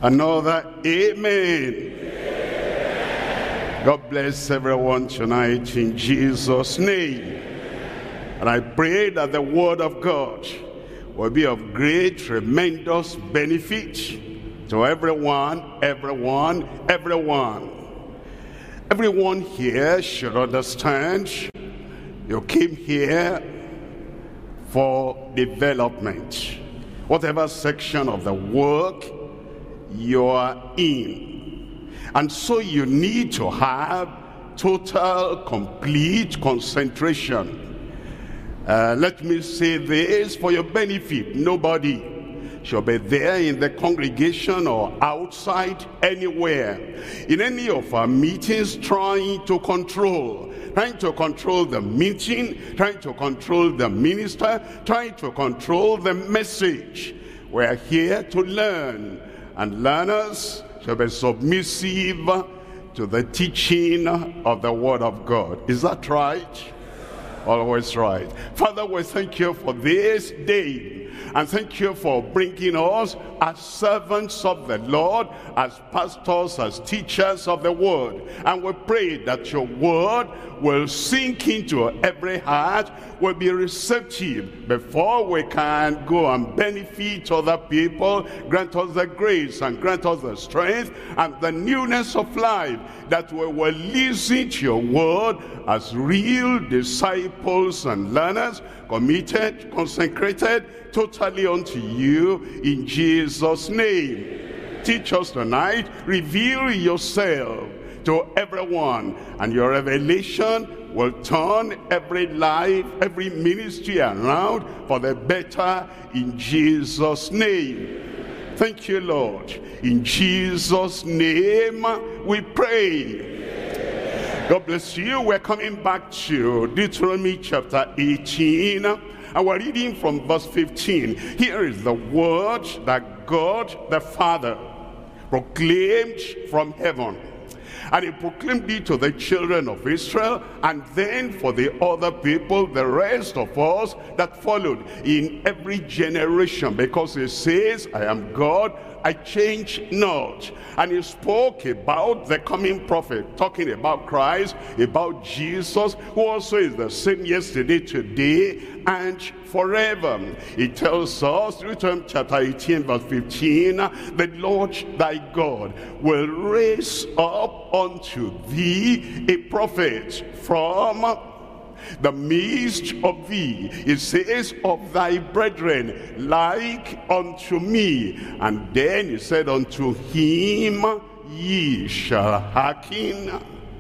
Another amen. God bless everyone tonight in Jesus' name. And I pray that the word of God will be of great, tremendous benefit to everyone. Everyone here should understand you came here for development. Whatever section of the work you are in. And so you need to have total, complete concentration. Let me say this for your benefit. Nobody shall be there in the congregation or outside anywhere in any of our meetings trying to control the meeting, trying to control the minister, trying to control the message. We're here to learn, and learners shall be submissive to the teaching of the word of God. Is that right? Always right. Father, we thank you for this day, and thank you for bringing us as servants of the Lord, as pastors, as teachers of the word. And we pray that your word will sink into every heart, will be receptive before we can go and benefit other people. Grant us the grace and grant us the strength and the newness of life, that we will listen to your word as real disciples and learners, committed, consecrated totally unto you in Jesus' name. Teach us tonight, reveal yourself to everyone, and your revelation will turn every life, every ministry around for the better in Jesus' name. Thank you, Lord. In Jesus' name we pray. God bless you. We're coming back to Deuteronomy chapter 18, and we're reading from verse 15. Here is the word that God the Father proclaimed from heaven. And he proclaimed it to the children of Israel, and then for the other people, the rest of us that followed in every generation, because he says, I am God, I change not. And he spoke about the coming prophet, talking about Christ, about Jesus, who also is the same yesterday, today, and forever. He tells us, Deuteronomy chapter 18 verse 15, the Lord thy God will raise up unto thee a prophet from the midst of thee. It says, of thy brethren, like unto me. And then he said, unto him ye shall hearken.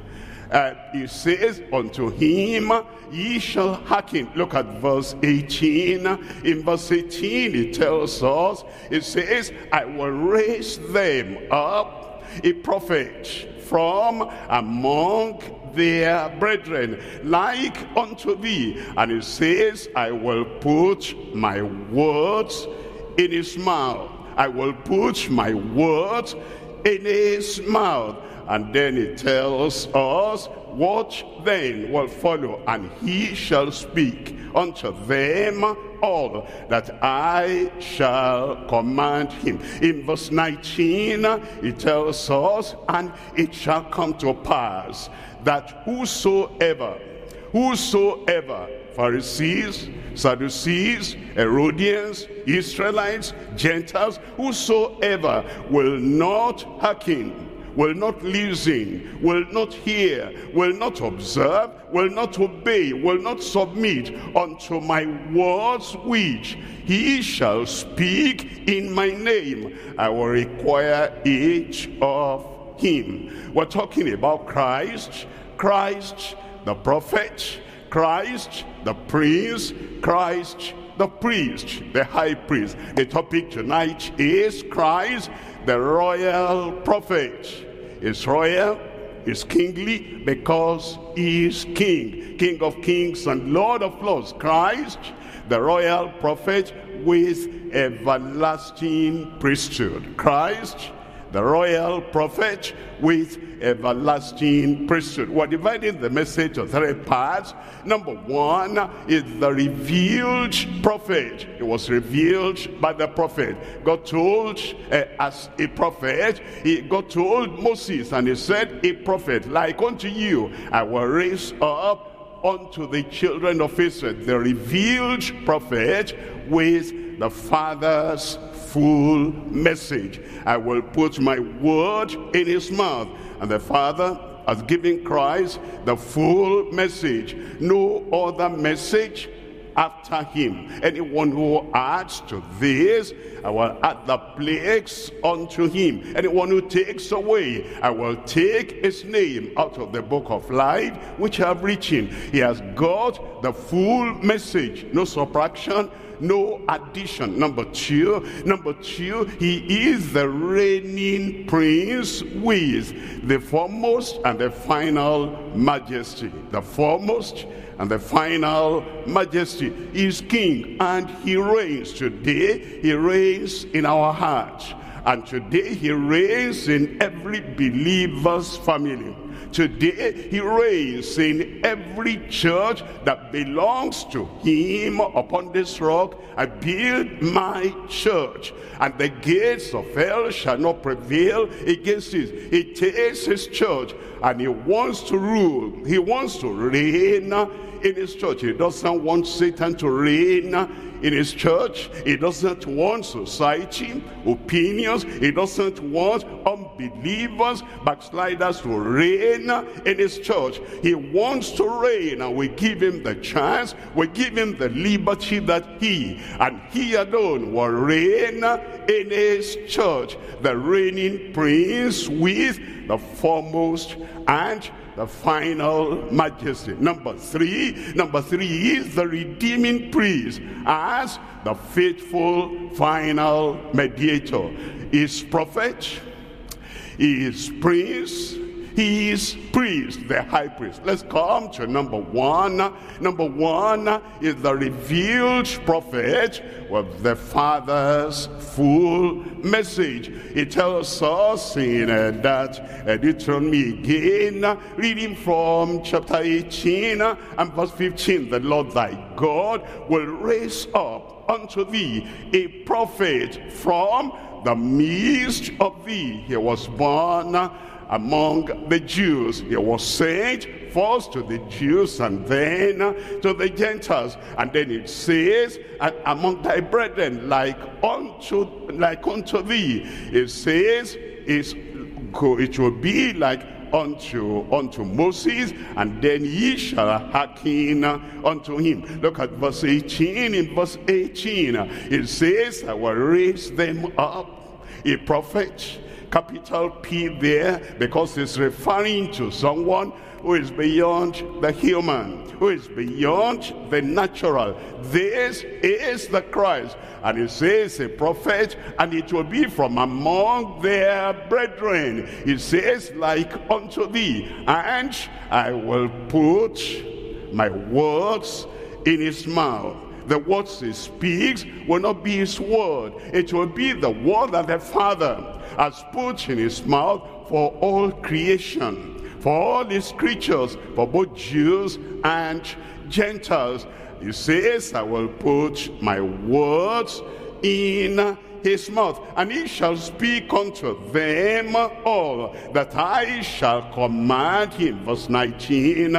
He says, unto him ye shall hearken. Look at verse 18. In verse 18 it tells us, it says, I will raise them up a prophet from among their brethren, like unto thee. And it says, I will put my words in his mouth. I will put my words in his mouth. And then it tells us what then will follow. And he shall speak unto them all that I shall command him. In verse 19 it tells us, and it shall come to pass that whosoever, Pharisees, Sadducees, Herodians, Israelites, Gentiles, whosoever will not hearken, will not listen, will not hear, will not observe, will not obey, will not submit unto my words which he shall speak in my name, I will require each of him. We're talking about Christ the prophet, Christ the prince, Christ the priest, the high priest. The topic tonight is Christ the royal prophet. Is royal, is kingly, because he is king, King of kings and Lord of lords. Christ the royal prophet with everlasting priesthood. Christ the royal prophet with everlasting priesthood. We're dividing the message to three parts. Number one is the revealed prophet. It was revealed by the prophet. God told as a prophet, God told Moses, and he said, a prophet like unto you I will raise up unto the children of Israel. The revealed prophet with the Father's full message. I will put my word in his mouth. And the Father has given Christ the full message. No other message after him. Anyone who adds to this, I will add the plagues unto him. Anyone who takes away, I will take his name out of the book of life which I have written. He has got the full message. No subtraction, no addition. Number two, he is the reigning prince with the foremost and the final majesty. The foremost and the final majesty. He is king and he reigns. Today he reigns in our hearts, and today he reigns in every believer's family. Today he reigns in every church that belongs to him. Upon this rock I build my church, and the gates of hell shall not prevail against it. He takes his church and he wants to rule. He wants to reign in his church. He doesn't want Satan to reign in his church. He doesn't want society, opinions. He doesn't want unbelievers, backsliders to reign in his church. He wants to reign, and we give him the chance. We give him the liberty that he and he alone will reign in his church. The reigning prince with the foremost and the final majesty. Number three is the redeeming priest as the faithful final mediator. He is prophet, he is prince, he is priest, the high priest. Let's come to number one. Number one is the revealed prophet with the Father's full message. It tells us in that Deuteronomy again, reading from chapter 18 and verse 15, the Lord thy God will raise up unto thee a prophet from the midst of thee. He was born among the Jews. He was sent first to the Jews and then to the Gentiles. And then it says, and among thy brethren like unto thee. It says, it will be like unto Moses, and then ye shall hearken unto him. Look at verse 18. In verse 18 it says, I will raise them up a prophet, capital P there, because it's referring to someone who is beyond the human, who is beyond the natural. This is the Christ. And it says a prophet, and it will be from among their brethren. It says, like unto thee, and I will put my words in his mouth. The words he speaks will not be his word. It will be the word that the Father has put in his mouth for all creation, for all his creatures, for both Jews and Gentiles. He says, I will put my words in his mouth, and he shall speak unto them all that I shall command him. Verse 19,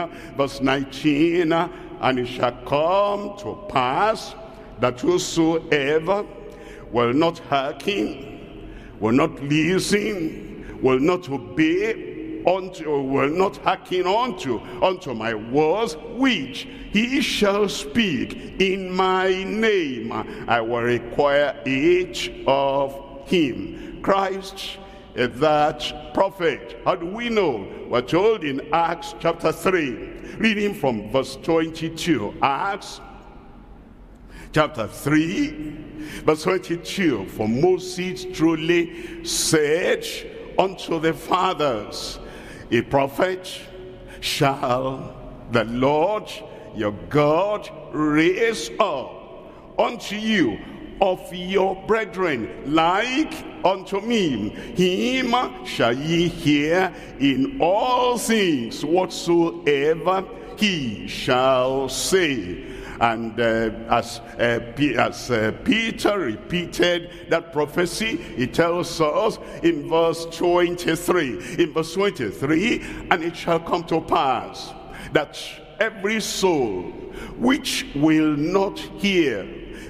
and it shall come to pass that whosoever will not hearken, will not listen, will not obey, will not hearken unto my words, which he shall speak in my name, I will require each of him. Christ is that prophet. How do we know? We're told in Acts chapter 3, reading from verse 22. Acts chapter 3, verse 22. For Moses truly said unto the fathers, a prophet shall the Lord your God raise up unto you of your brethren, like unto me, him shall ye hear in all things whatsoever he shall say. And as Peter repeated that prophecy, he tells us in verse 23, and it shall come to pass that every soul which will not hear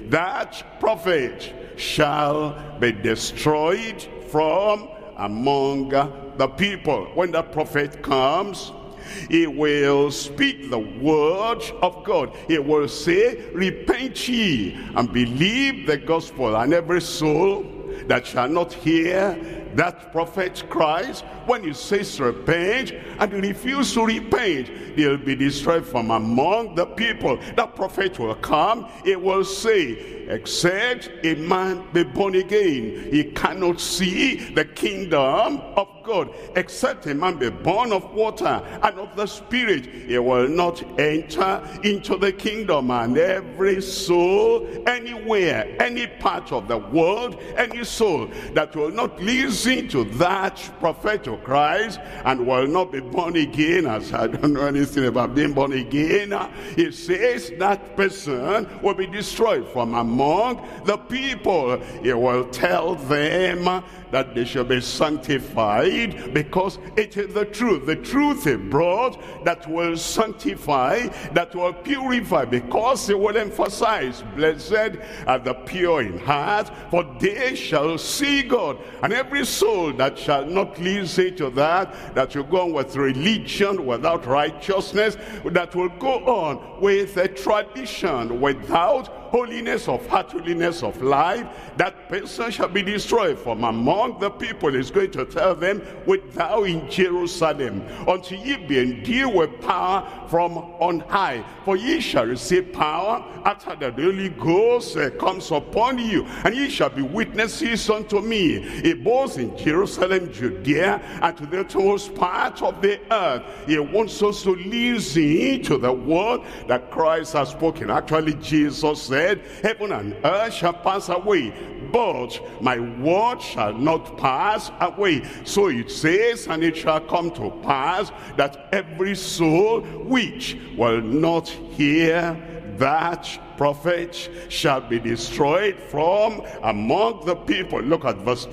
that prophet shall be destroyed from among the people. When that prophet comes, he will speak the word of God. He will say, repent ye and believe the gospel. And every soul that shall not hear that prophet Christ, when he says repent and you refuse to repent, they'll be destroyed from among the people. That prophet will come, he will say, except a man be born again, he cannot see the kingdom of God. Except a man be born of water and of the Spirit, he will not enter into the kingdom. And every soul, anywhere, any part of the world, any soul that will not listen to that prophet of Christ and will not be born again, as I don't know anything about being born again, it says that person will be destroyed from among the people. He will tell them that they shall be sanctified, because it is the truth he brought that will sanctify, that will purify, because he will emphasize, blessed are the pure in heart, for they shall see God. And every soul that shall not listen to that will go on with religion without righteousness, that will go on with a tradition without holiness of heart, holiness of life, that person shall be destroyed from among the people. Is going to tell them, wait thou in Jerusalem until ye be endued with power from on high, for ye shall receive power after that the Holy Ghost comes upon you, and ye shall be witnesses unto me, both in Jerusalem, Judea, and to the uttermost part of the earth. He wants us to listen to the word that Christ has spoken. Actually, Jesus said, heaven and earth shall pass away, but my word shall not pass away. So it says, and it shall come to pass that every soul which will not hear that prophet shall be destroyed from among the people. Look at verse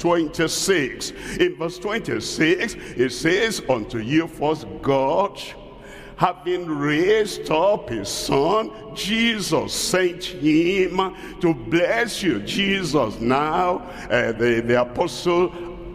26. In verse 26, it says, unto you first God, having raised up his son, Jesus sent him to bless you. Jesus now, the apostle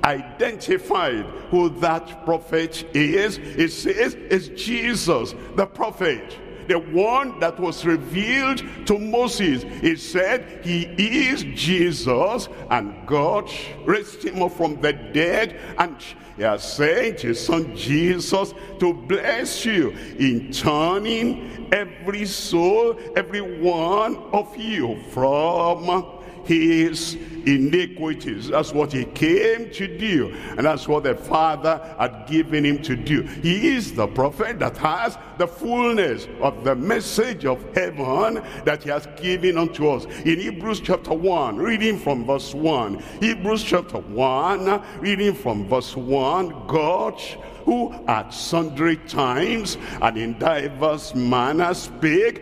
identified who that prophet is. It says it's Jesus, the prophet, the one that was revealed to Moses. He said he is Jesus, and God raised him up from the dead, and he has sent his son Jesus to bless you in turning every soul, every one of you from his iniquities. That's what he came to do, and that's what the Father had given him to do. He is the prophet that has the fullness of the message of heaven that he has given unto us. In Hebrews chapter 1, reading from verse 1, Hebrews chapter 1, reading from verse 1, God, who at sundry times and in diverse manners spake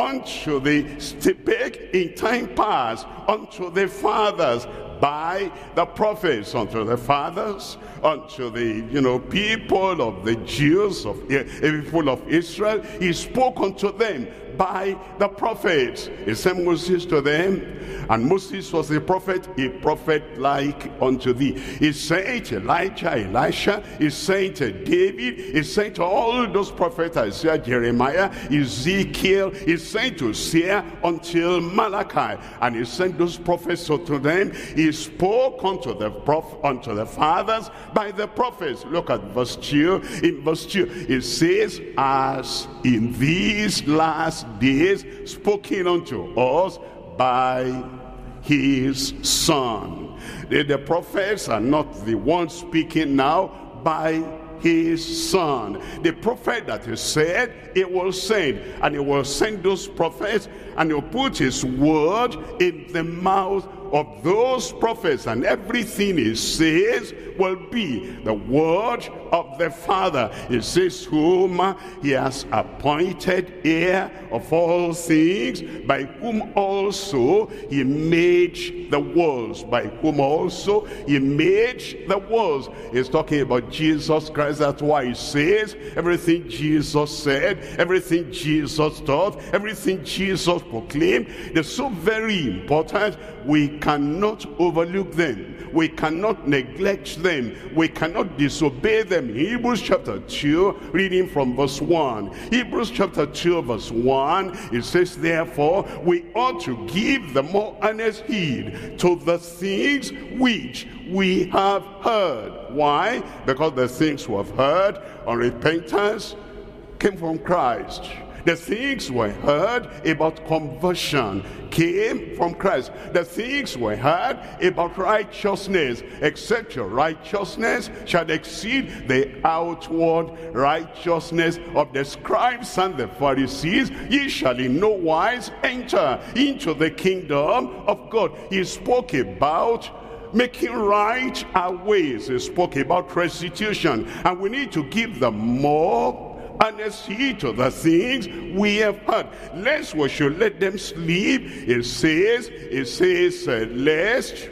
in time past unto the fathers by the prophets, unto the fathers, unto the people of the Jews, of people of Israel. He spoke unto them by the prophets. He sent Moses to them, and Moses was a prophet like unto thee. He sent Elijah, Elisha, he sent David, he sent all those prophets, Isaiah, Jeremiah, Ezekiel, he sent Hosea until Malachi, and he sent those prophets unto them. He spoke unto the fathers by the prophets. Look at verse 2. In verse 2, it says, as in these last days spoken unto us by his son. The prophets are not the ones speaking now by his Son. The prophet that he said he will send, and he will send those prophets, and he'll put his word in the mouth of those prophets, and everything he says will be the word of the Father. He says, whom he has appointed heir of all things, by whom also he made the worlds. By whom also he made the worlds. He's talking about Jesus Christ. That's why he says everything Jesus said, everything Jesus taught, everything Jesus proclaimed, they're so very important. We cannot overlook them. We cannot neglect them. We cannot disobey them. In Hebrews chapter 2, reading from verse 1. Hebrews chapter 2, verse 1, it says, therefore, we ought to give the more earnest heed to the things which we have heard. Why? Because the things we have heard on repentance came from Christ. The things we heard about conversion came from Christ. The things we heard about righteousness, except your righteousness shall exceed the outward righteousness of the scribes and the Pharisees, ye shall in no wise enter into the kingdom of God. He spoke about making right our ways. He spoke about restitution, and we need to give them more earnest heed to the things we have heard, lest we should let them sleep. It says, lest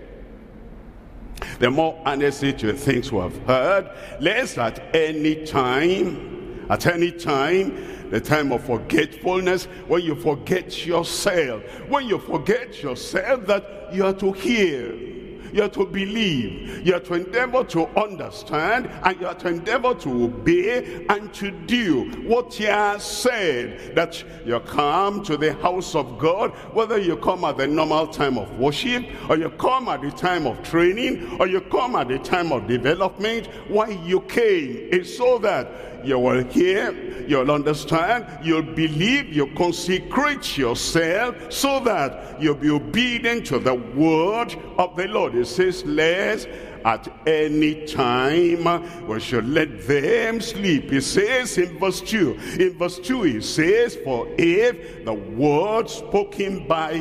the more earnest heed to the things we have heard, lest at any time, the time of forgetfulness, when you forget yourself that you are to hear, you are to believe, you are to endeavor to understand, and you are to endeavor to obey and to do what he has said. That you come to the house of God, whether you come at the normal time of worship, or you come at the time of training, or you come at the time of development. Why you came is so that you will hear, you'll understand, you'll believe, you consecrate yourself so that you'll be obedient to the word of the Lord. It says, lest at any time we should let them sleep. It says in verse 2, it says, for if the word spoken by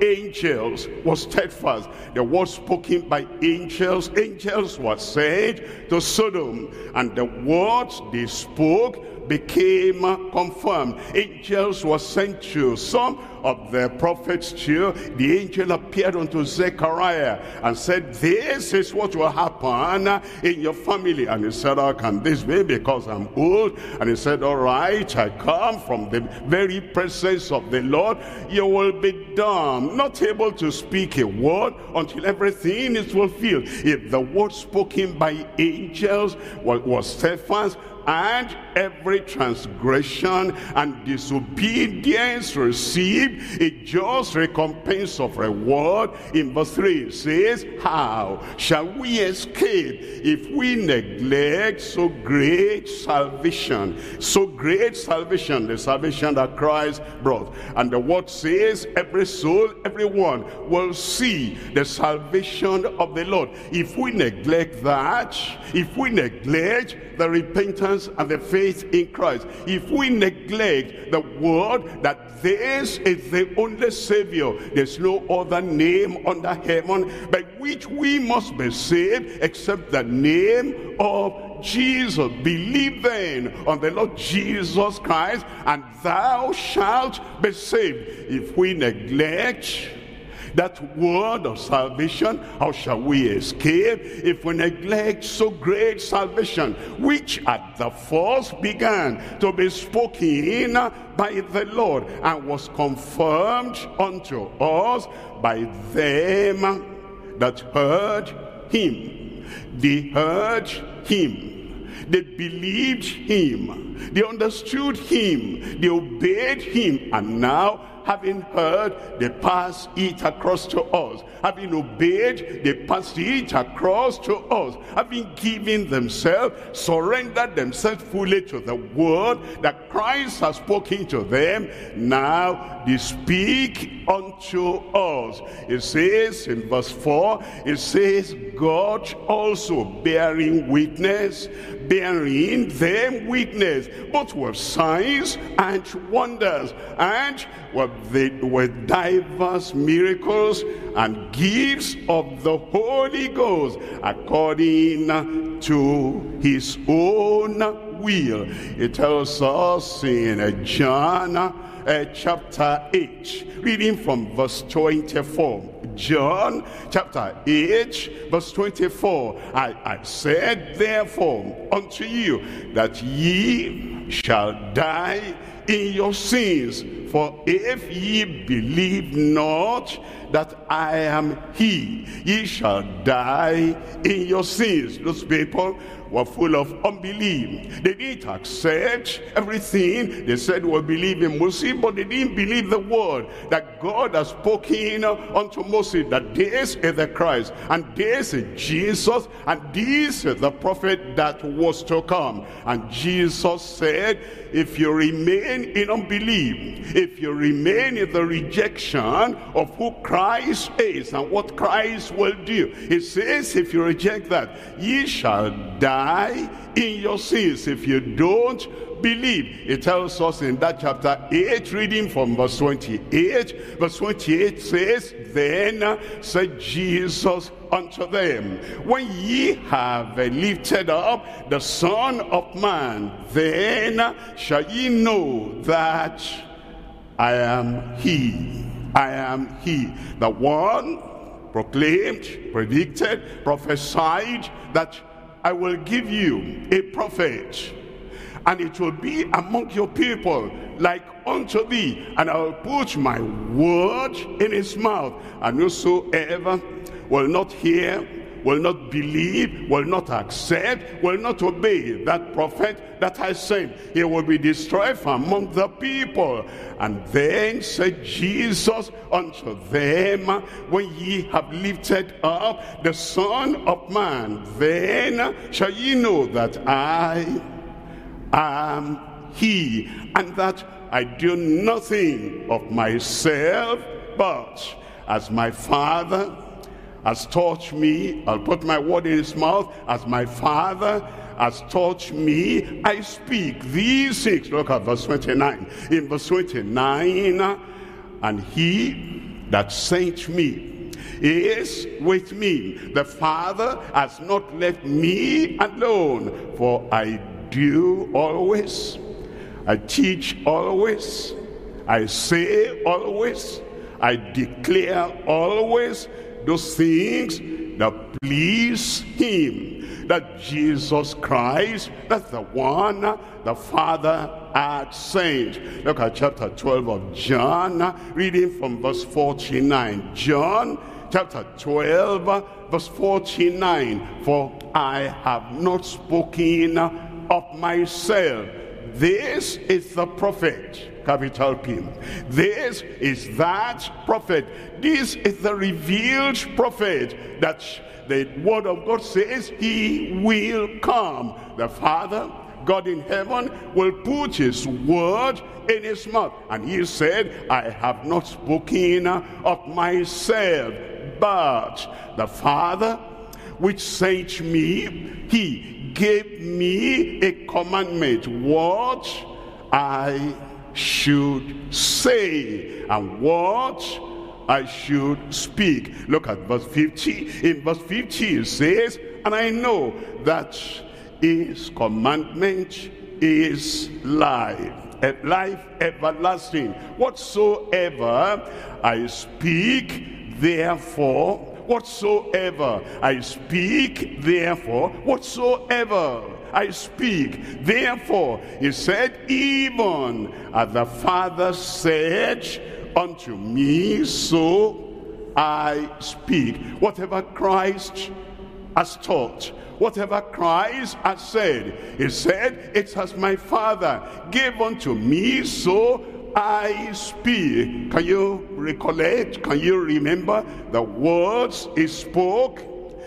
angels was steadfast, the word spoken by angels were said to Sodom, and the words they spoke became confirmed. Angels were sent to some of the prophets too. The angel appeared unto Zechariah and said, this is what will happen in your family. And he said, how can this be? Because I'm old. And he said, all right, I come from the very presence of the Lord. You will be dumb, not able to speak a word until everything is fulfilled. If the word spoken by angels was steadfast, and every transgression and disobedience received a just recompense of reward. In verse 3 it says, how shall we escape if we neglect so great salvation? So great salvation, the salvation that Christ brought. And the word says, every soul, everyone will see the salvation of the Lord. If we neglect that, if we neglect the repentance and the faith in Christ, if we neglect the word that this is the only Savior, there's no other name under heaven by which we must be saved except the name of Jesus. Believe then on the Lord Jesus Christ, and thou shalt be saved. If we neglect that word of salvation, how shall we escape if we neglect so great salvation, which at the first began to be spoken by the Lord, and was confirmed unto us by them that heard him? They heard him, they believed him, they understood him, they obeyed him, and now, having heard, they pass it across to us. Having obeyed, they pass it across to us. Having given themselves, surrendered themselves fully to the word that Christ has spoken to them, now they speak unto us. It says in verse 4, it says, God also bearing them witness, both with signs and wonders, and with diverse miracles and gifts of the Holy Ghost, according to his own will. It tells us in John chapter 8, reading from verse 24. John chapter 8 verse 24. I said therefore unto you that ye shall die in your sins, for if ye believe not that I am he, ye shall die in your sins. Those people were full of unbelief. They didn't accept everything. They said we'll believe in Moses, but they didn't believe the word that God has spoken unto Moses, that this is the Christ, and this is Jesus, and this is the prophet that was to come. And Jesus said, if you remain in unbelief, if you remain in the rejection of who Christ is and what Christ will do, it says if you reject that, ye shall die in your sins. If you don't believe, it tells us in that chapter 8, reading from verse 28. Verse 28 says, then said Jesus unto them, when ye have lifted up the Son of Man, then shall ye know that I am he. I am he, the one proclaimed, predicted, prophesied that I will give you a prophet, and it will be among your people like unto thee, and I will put my word in his mouth, and whosoever will not hear, will not believe, will not accept, will not obey that prophet that I sent, he will be destroyed from among the people. And then said Jesus unto them, when ye have lifted up the Son of Man, then shall ye know that I am he, and that I do nothing of myself, but as my Father has taught me, I'll put my word in his mouth, as my Father has taught me, I speak these things. Look at verse 29. In verse 29, and he that sent me is with me. The Father has not left me alone, for I do always, I teach always, I say always, I declare always those things that please him, that Jesus Christ, that's the one the Father had sent. Look at chapter 12 of John, reading from verse 49. John chapter 12 verse 49. For I have not spoken of myself. This is the prophet, capital P. This is that prophet. This is the revealed prophet that the word of God says he will come. The Father, God in heaven, will put his word in his mouth. And he said, I have not spoken of myself, but the Father which sent me, he gave me a commandment, what I should say and what I should speak. Look at verse 50. In verse 50 it says, and I know that his commandment is life, life everlasting. Whatsoever I speak, therefore, whatsoever I speak, therefore, whatsoever I speak, therefore, he said, even as the Father said unto me, so I speak. Whatever Christ has taught, whatever Christ has said, he said, it's as my Father gave unto me, so I speak. Can you recollect? Can you remember the words he spoke?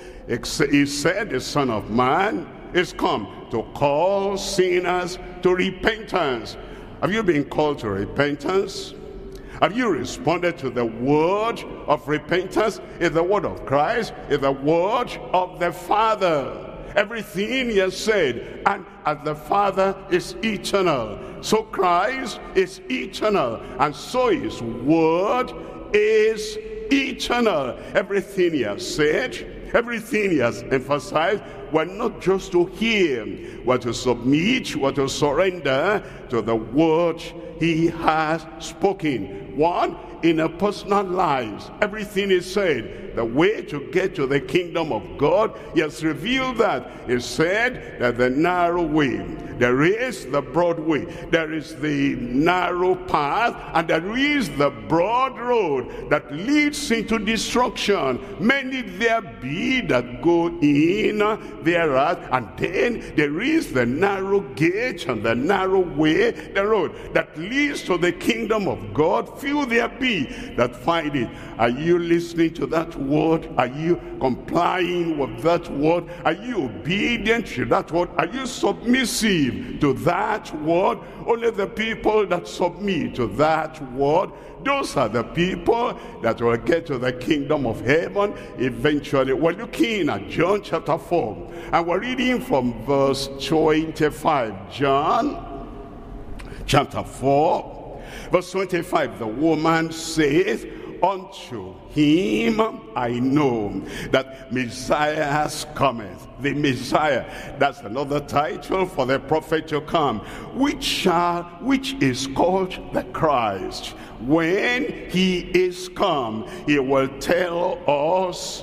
He said, the Son of Man is come to call sinners to repentance. Have you been called to repentance? Have you responded to the word of repentance? Is the word of Christ, is the word of the Father. Everything he has said, and as the Father is eternal, so Christ is eternal, and so his word is eternal. Everything he has said, everything he has emphasized, we're not just to hear, we're to submit, we're to surrender to the word he has spoken. One, in our personal lives, everything is said. The way to get to the kingdom of God, he has revealed that. He said that the narrow way, there is the broad way, there is the narrow path, and there is the broad road that leads into destruction. Many there be that go in thereat, and then there is the narrow gate and the narrow way, the road that leads to the kingdom of God. Few there be that find it. Are you listening to that word? Are you complying with that word? Are you obedient to that word? Are you submissive to that word? Only the people that submit to that word, those are the people that will get to the kingdom of heaven eventually. We're looking at John chapter 4, and we're reading from verse 25. John chapter 4, verse 25. The woman saith unto him, I know that Messiah cometh. The Messiah, that's another title for the prophet to come, which is called the Christ. When he is come, he will tell us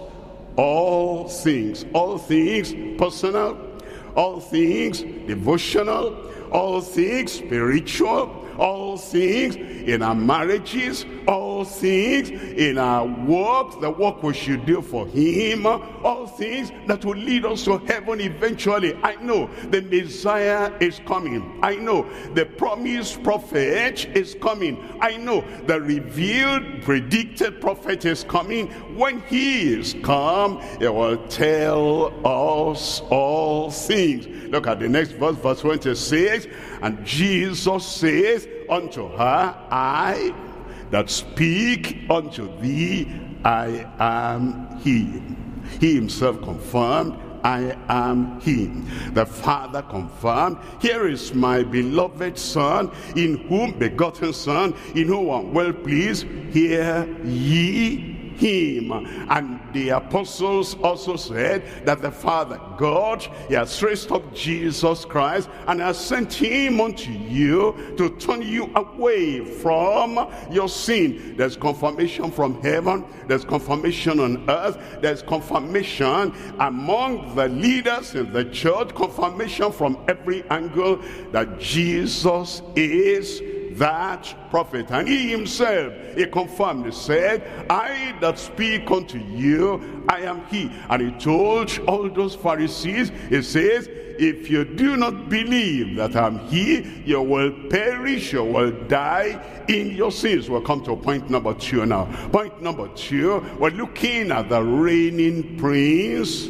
all things personal, all things devotional, all things spiritual, all things in our marriages, all things in our work, the work we should do for him, all things that will lead us to heaven eventually. I know the Messiah is coming. I know the promised prophet is coming. I know the revealed, predicted prophet is coming. When he is come, he will tell us all things. Look at the next verse, verse 26. And Jesus says unto her, I that speak unto thee, I am he. He himself confirmed, I am he. The Father confirmed, here is my beloved Son, in whom, begotten Son, in whom I'm well pleased, hear ye him. And the apostles also said that the Father God, he has raised up Jesus Christ and has sent him unto you to turn you away from your sin. There's confirmation from heaven, there's confirmation on earth, there's confirmation among the leaders in the church, confirmation from every angle that Jesus is that prophet. And he himself, he confirmed, he said, I that speak unto you, I am he. And he told all those Pharisees, he says, if you do not believe that I'm he, you will perish, you will die in your sins. We'll come to point number 2 now. Point number 2, we're looking at the reigning prince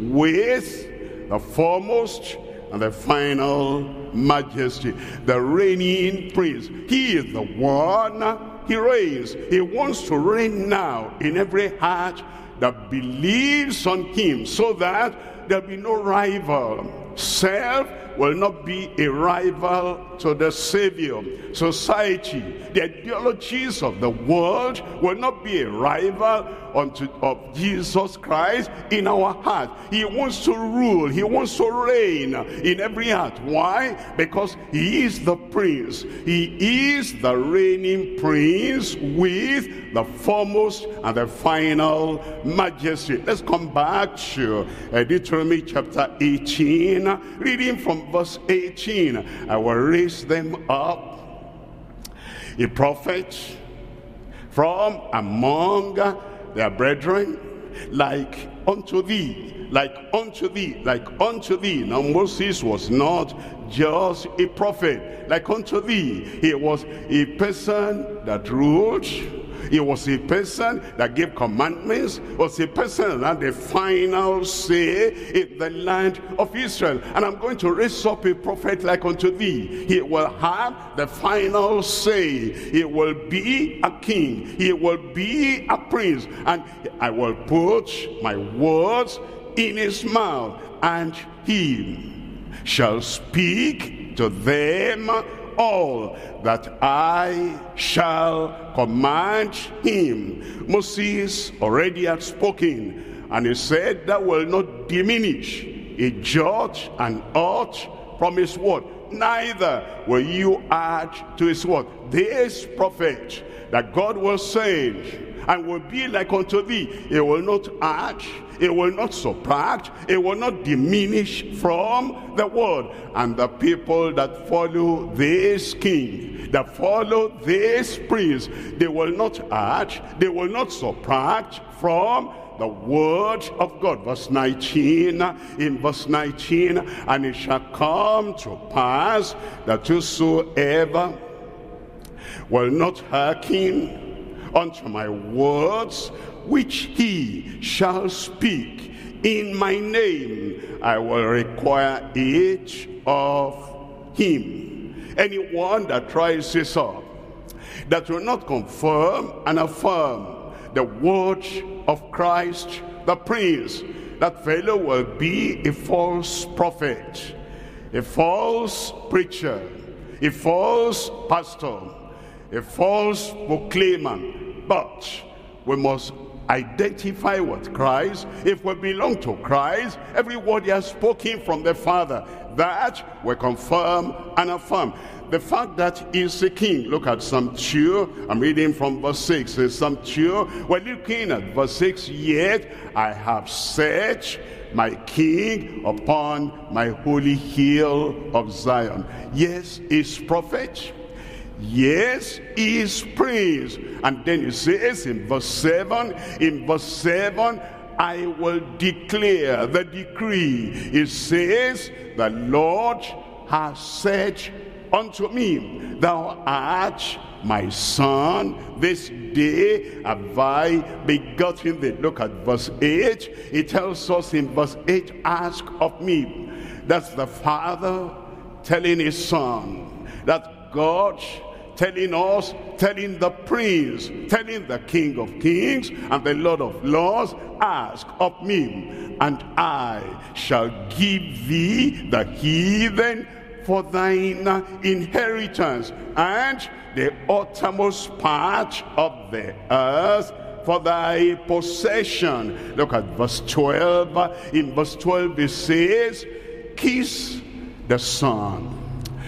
with the foremost and the final majesty. The reigning prince, he is the one, he reigns. He wants to reign now in every heart that believes on him, so that there'll be no rival. Self will not be a rival to the Savior. Society, the ideologies of the world will not be a rival of Jesus Christ in our heart. He wants to rule, he wants to reign in every heart. Why? Because he is the prince. He is the reigning prince with the foremost and the final majesty. Let's come back to Deuteronomy chapter 18, reading from verse 18. I will raise them up a prophet from among their brethren, like unto thee, like unto thee, like unto thee. Now Moses was not just a prophet. Like unto thee, he was a person that ruled He was a person that gave commandments, was a person that had the final say in the land of Israel. And I'm going to raise up a prophet like unto thee. He will have the final say. He will be a king. He will be a prince. And I will put my words in his mouth, and he shall speak to them all that I shall command him. Moses already had spoken, and he said that will not diminish a jot and aught from his word, neither will you add to his word. This prophet that God will send and will be like unto thee, it will not add, it will not subtract, it will not diminish from the word. And the people that follow this king, that follow this prince, they will not add, they will not subtract from the word of God. Verse 19, in verse 19, and it shall come to pass that whosoever will not hearken unto my words, which he shall speak in my name, I will require it of him. Anyone that rises up, that will not confirm and affirm the word of Christ the Prince, that fellow will be a false prophet, a false preacher, a false pastor, a false proclaimer. But we must identify with Christ. If we belong to Christ, every word he has spoken from the Father, that we confirm and affirm. The fact that he is a king. Look at Psalm 2. I'm reading from verse 6. In Psalm 2, we're looking at verse 6. Yet I have set my king upon my holy hill of Zion. Yes, he's prophet. Yes, he is praised. And then he says in verse 7, I will declare the decree. It says, the Lord has said unto me, thou art my son, this day have I begotten thee. Look at verse 8. It tells us in verse 8, ask of me. That's the Father telling his son. That's God telling us, telling the Prince, telling the King of Kings and the Lord of Lords, ask of me, and I shall give thee the heathen for thine inheritance, and the uttermost part of the earth for thy possession. Look at verse 12. In verse 12 it says, kiss the Son,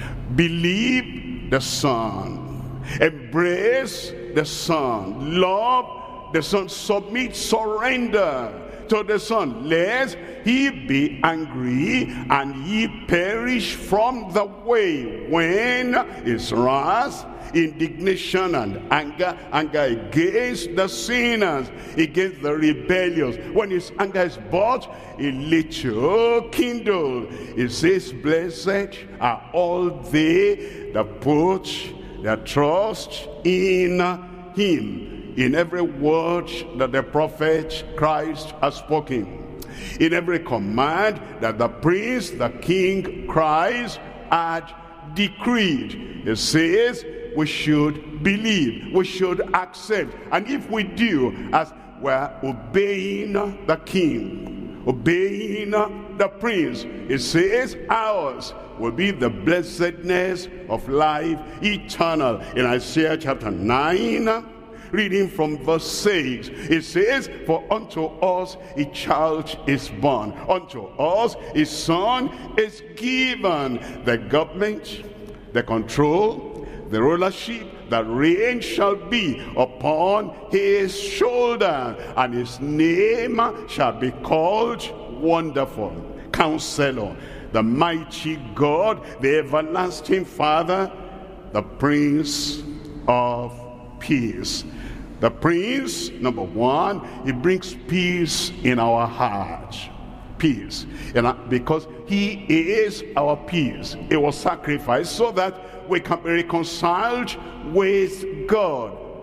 believe the Son, embrace the Son, love the Son, submit, surrender to the Son, lest he be angry and ye perish from the way, when his wrath, indignation and anger against the sinners, against the rebellious, when his anger is but a little kindled. It says, blessed are all they that put their trust in him. In every word that the prophet Christ has spoken, in every command that the Prince, the King Christ had decreed, it says we should believe, we should accept. And if we do, as we're obeying the King, obeying the Prince, it says ours will be the blessedness of life eternal. In Isaiah chapter 9, reading from verse 6, it says, for unto us a child is born, unto us a son is given. The government, the control, the rulership, the reign shall be upon his shoulder, and his name shall be called Wonderful, Counselor, the Mighty God, the Everlasting Father, the Prince of Peace. The Prince, number one, he brings peace in our hearts. Peace. Because he is our peace. It was sacrificed so that we can be reconciled with God.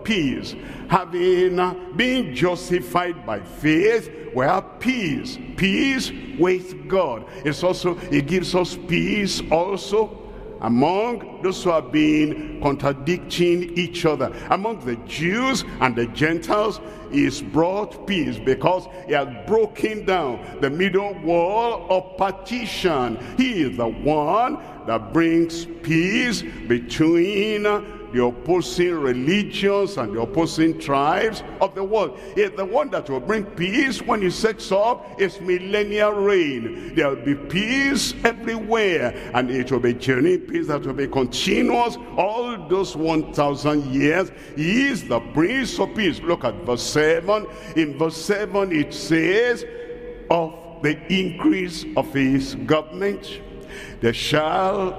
peace. Having been justified by faith, we have peace. Peace with God. It gives us peace also among those who have been contradicting each other. Among the Jews and the Gentiles, He's brought peace because He has broken down the middle wall of partition. He is the one that brings peace between the opposing religions and the opposing tribes of the world. He is the one that will bring peace when He sets up His millennial reign. There will be peace everywhere, and it will be genuine peace that will be continuous all those 1,000 years. He is the Prince of Peace. Look at verse 7. In verse 7 it says, of the increase of His government, there shall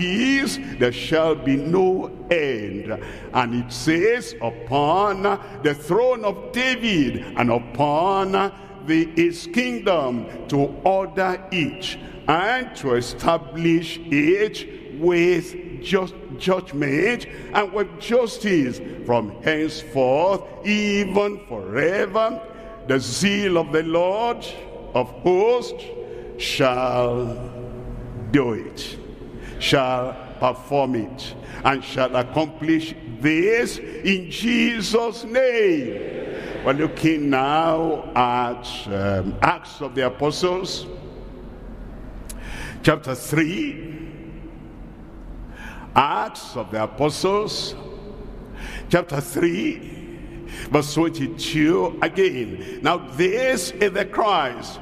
be no end. And it says, upon the throne of David and upon his kingdom, to order each and to establish it with just judgment and with justice from henceforth, even forever. The zeal of the Lord of hosts shall do it, shall perform it, and shall accomplish this in Jesus' name. We're looking now at Acts of the Apostles, chapter 3. Acts of the Apostles, chapter 3, verse 22 again. Now this is the Christ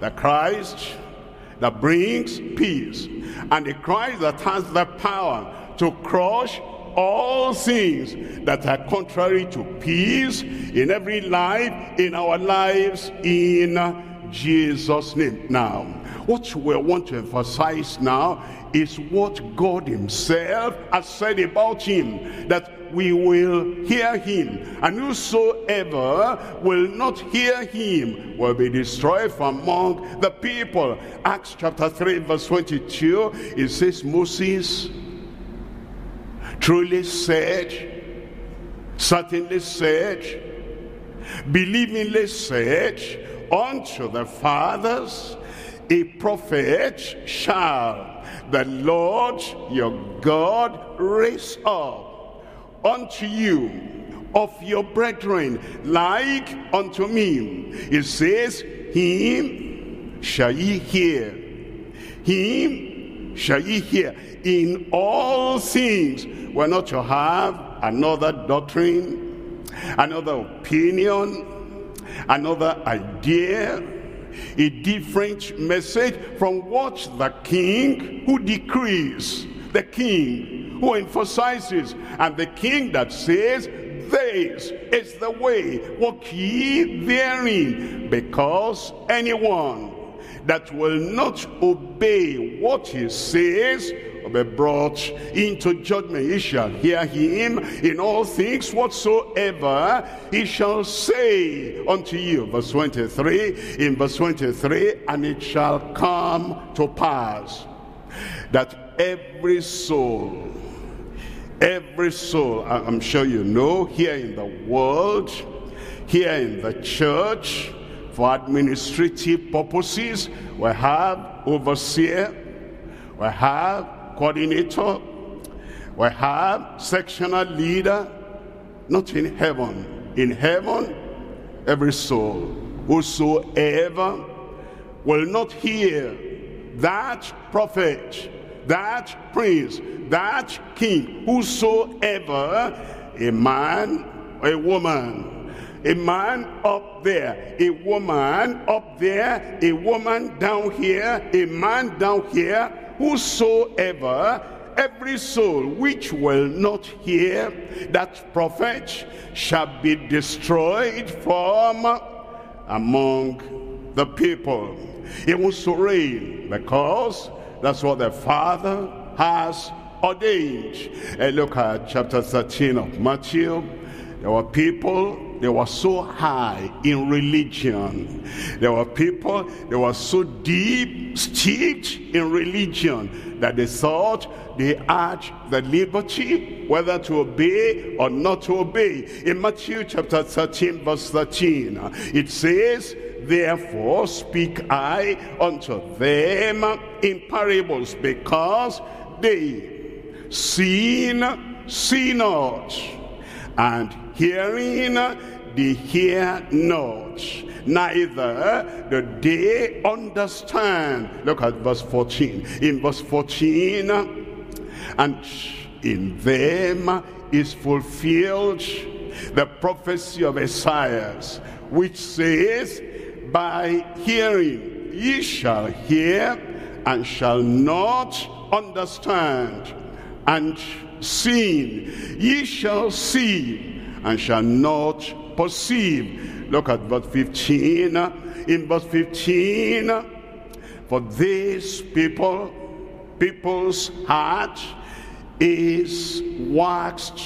that brings peace, and the Christ that has the power to crush all things that are contrary to peace in every life, in our lives, in Jesus' name. Now, what we want to emphasize now is what God Himself has said about Him, that we will hear Him, and whosoever will not hear Him will be destroyed from among the people. Acts chapter 3 verse 22, it says, Moses truly said, certainly said, believingly said unto the fathers, a prophet shall the Lord your God raise up unto you of your brethren like unto me. It says, him shall ye hear. Him shall ye hear. In all things, we're not to have another doctrine, another opinion, another idea, a different message from what the king who decrees, the king who emphasizes, and the king that says, this is the way, walk ye therein. Because anyone that will not obey what he says will be brought into judgment. He shall hear him in all things whatsoever he shall say unto you. Verse 23, in verse 23, and it shall come to pass that every soul, I'm sure you know, here in the world, here in the church, for administrative purposes, we have overseer, we have coordinator, we have sectional leader. Not in heaven. In heaven, every soul, whosoever will not hear that prophet, that prince, that king, whosoever, a man, a woman, a man up there, a woman up there, a woman down here, a man down here, whosoever, every soul which will not hear that prophet shall be destroyed from among the people. He wants to reign because that's what the Father has ordained. And look at chapter 13 of Matthew. There were people they were so high in religion. There were people, they were so deep, steeped in religion, that they thought they had the liberty whether to obey or not to obey. In Matthew chapter 13, verse 13, it says, therefore speak I unto them in parables, because they see not, and hearing they hear not, neither do they understand. Look at verse 14. In verse 14, and in them is fulfilled the prophecy of Isaiah, which says, by hearing ye shall hear and shall not understand, and seeing ye shall see and shall not perceive. Look at verse 15. In verse 15, for these people's heart is waxed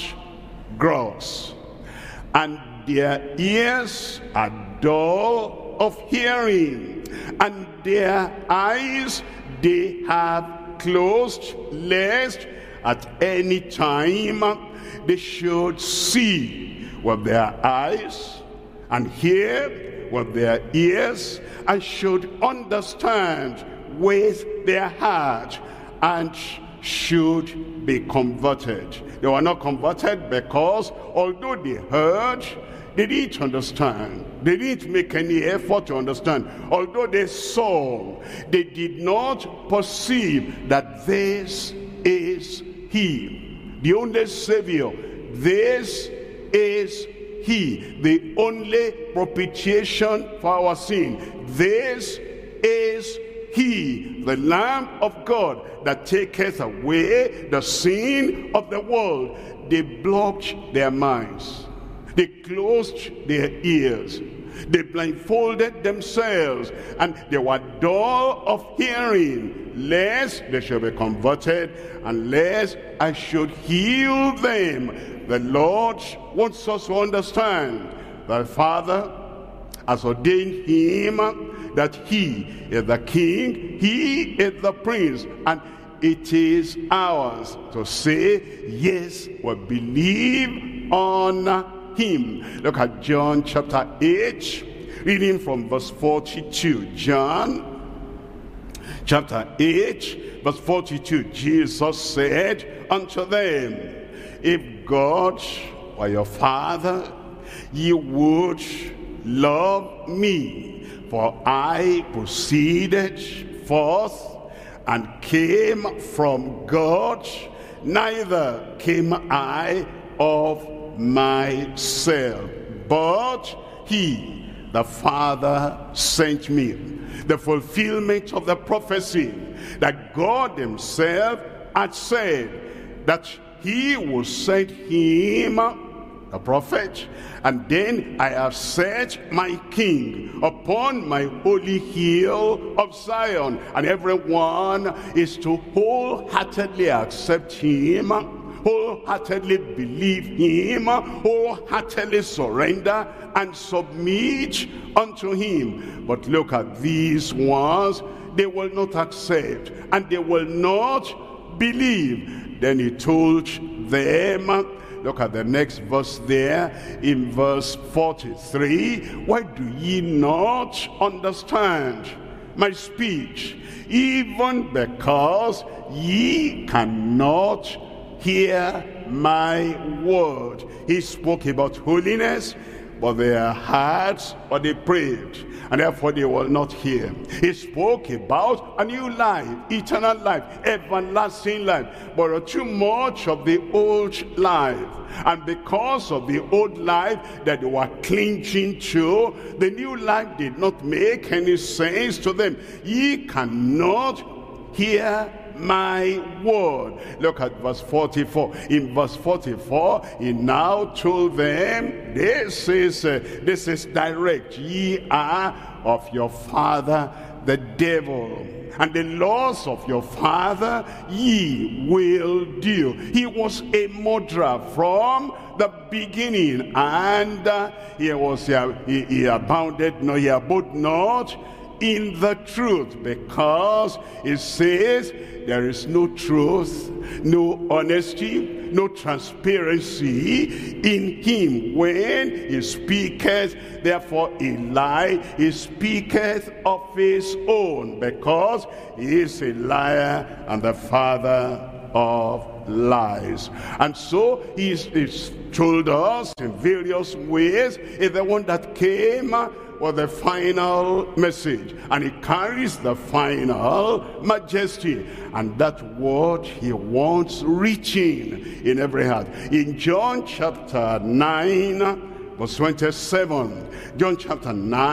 gross, and their ears are dull of hearing, and their eyes they have closed, lest at any time they should see with their eyes and hear with their ears, and should understand with their heart, and should be converted. They were not converted because although they heard, they didn't understand. They didn't make any effort to understand. Although they saw, they did not perceive that this is He, the only Savior. This is He, the only propitiation for our sin. This is He, the Lamb of God, that taketh away the sin of the world. They blocked their minds. They closed their ears. They blindfolded themselves, and they were dull of hearing, lest they should be converted, and lest I should heal them. The Lord wants us to understand that Father has ordained him, that he is the king, he is the prince, and it is ours to say, yes, we believe on him. Look at John chapter 8, reading from verse 42. John chapter 8, verse 42. Jesus said unto them, if God were your Father, ye would love me, for I proceeded forth and came from God, neither came I of myself, but he, the Father, sent me. The fulfillment of the prophecy that God himself had said that he would send him, the prophet, and then I have set my king upon my holy hill of Zion, and everyone is to wholeheartedly accept him, wholeheartedly believe him, wholeheartedly surrender and submit unto him. But look at these ones, they will not accept and they will not believe. Then he told them, look at the next verse there, in verse 43, why do ye not understand my speech? Even because ye cannot hear my word. He spoke about holiness, but their hearts were depraved, and therefore they will not hear. He spoke about a new life, eternal life, everlasting life, but too much of the old life. And because of the old life that they were clinging to, the new life did not make any sense to them. Ye cannot hear my word. Look at verse 44. In verse 44, he now told them, this is direct. Ye are of your father the devil, and the laws of your father ye will do. He was a murderer from the beginning, and he abounded not in the truth, because it says there is no truth, no honesty, no transparency in him. When he speaketh, therefore a lie, he speaketh of his own, because he is a liar and the father of lies. And so he's told us in various ways, is the one that came with the final message, and he carries the final majesty, and that word he wants reaching in every heart. In John chapter 9 verse 27, John chapter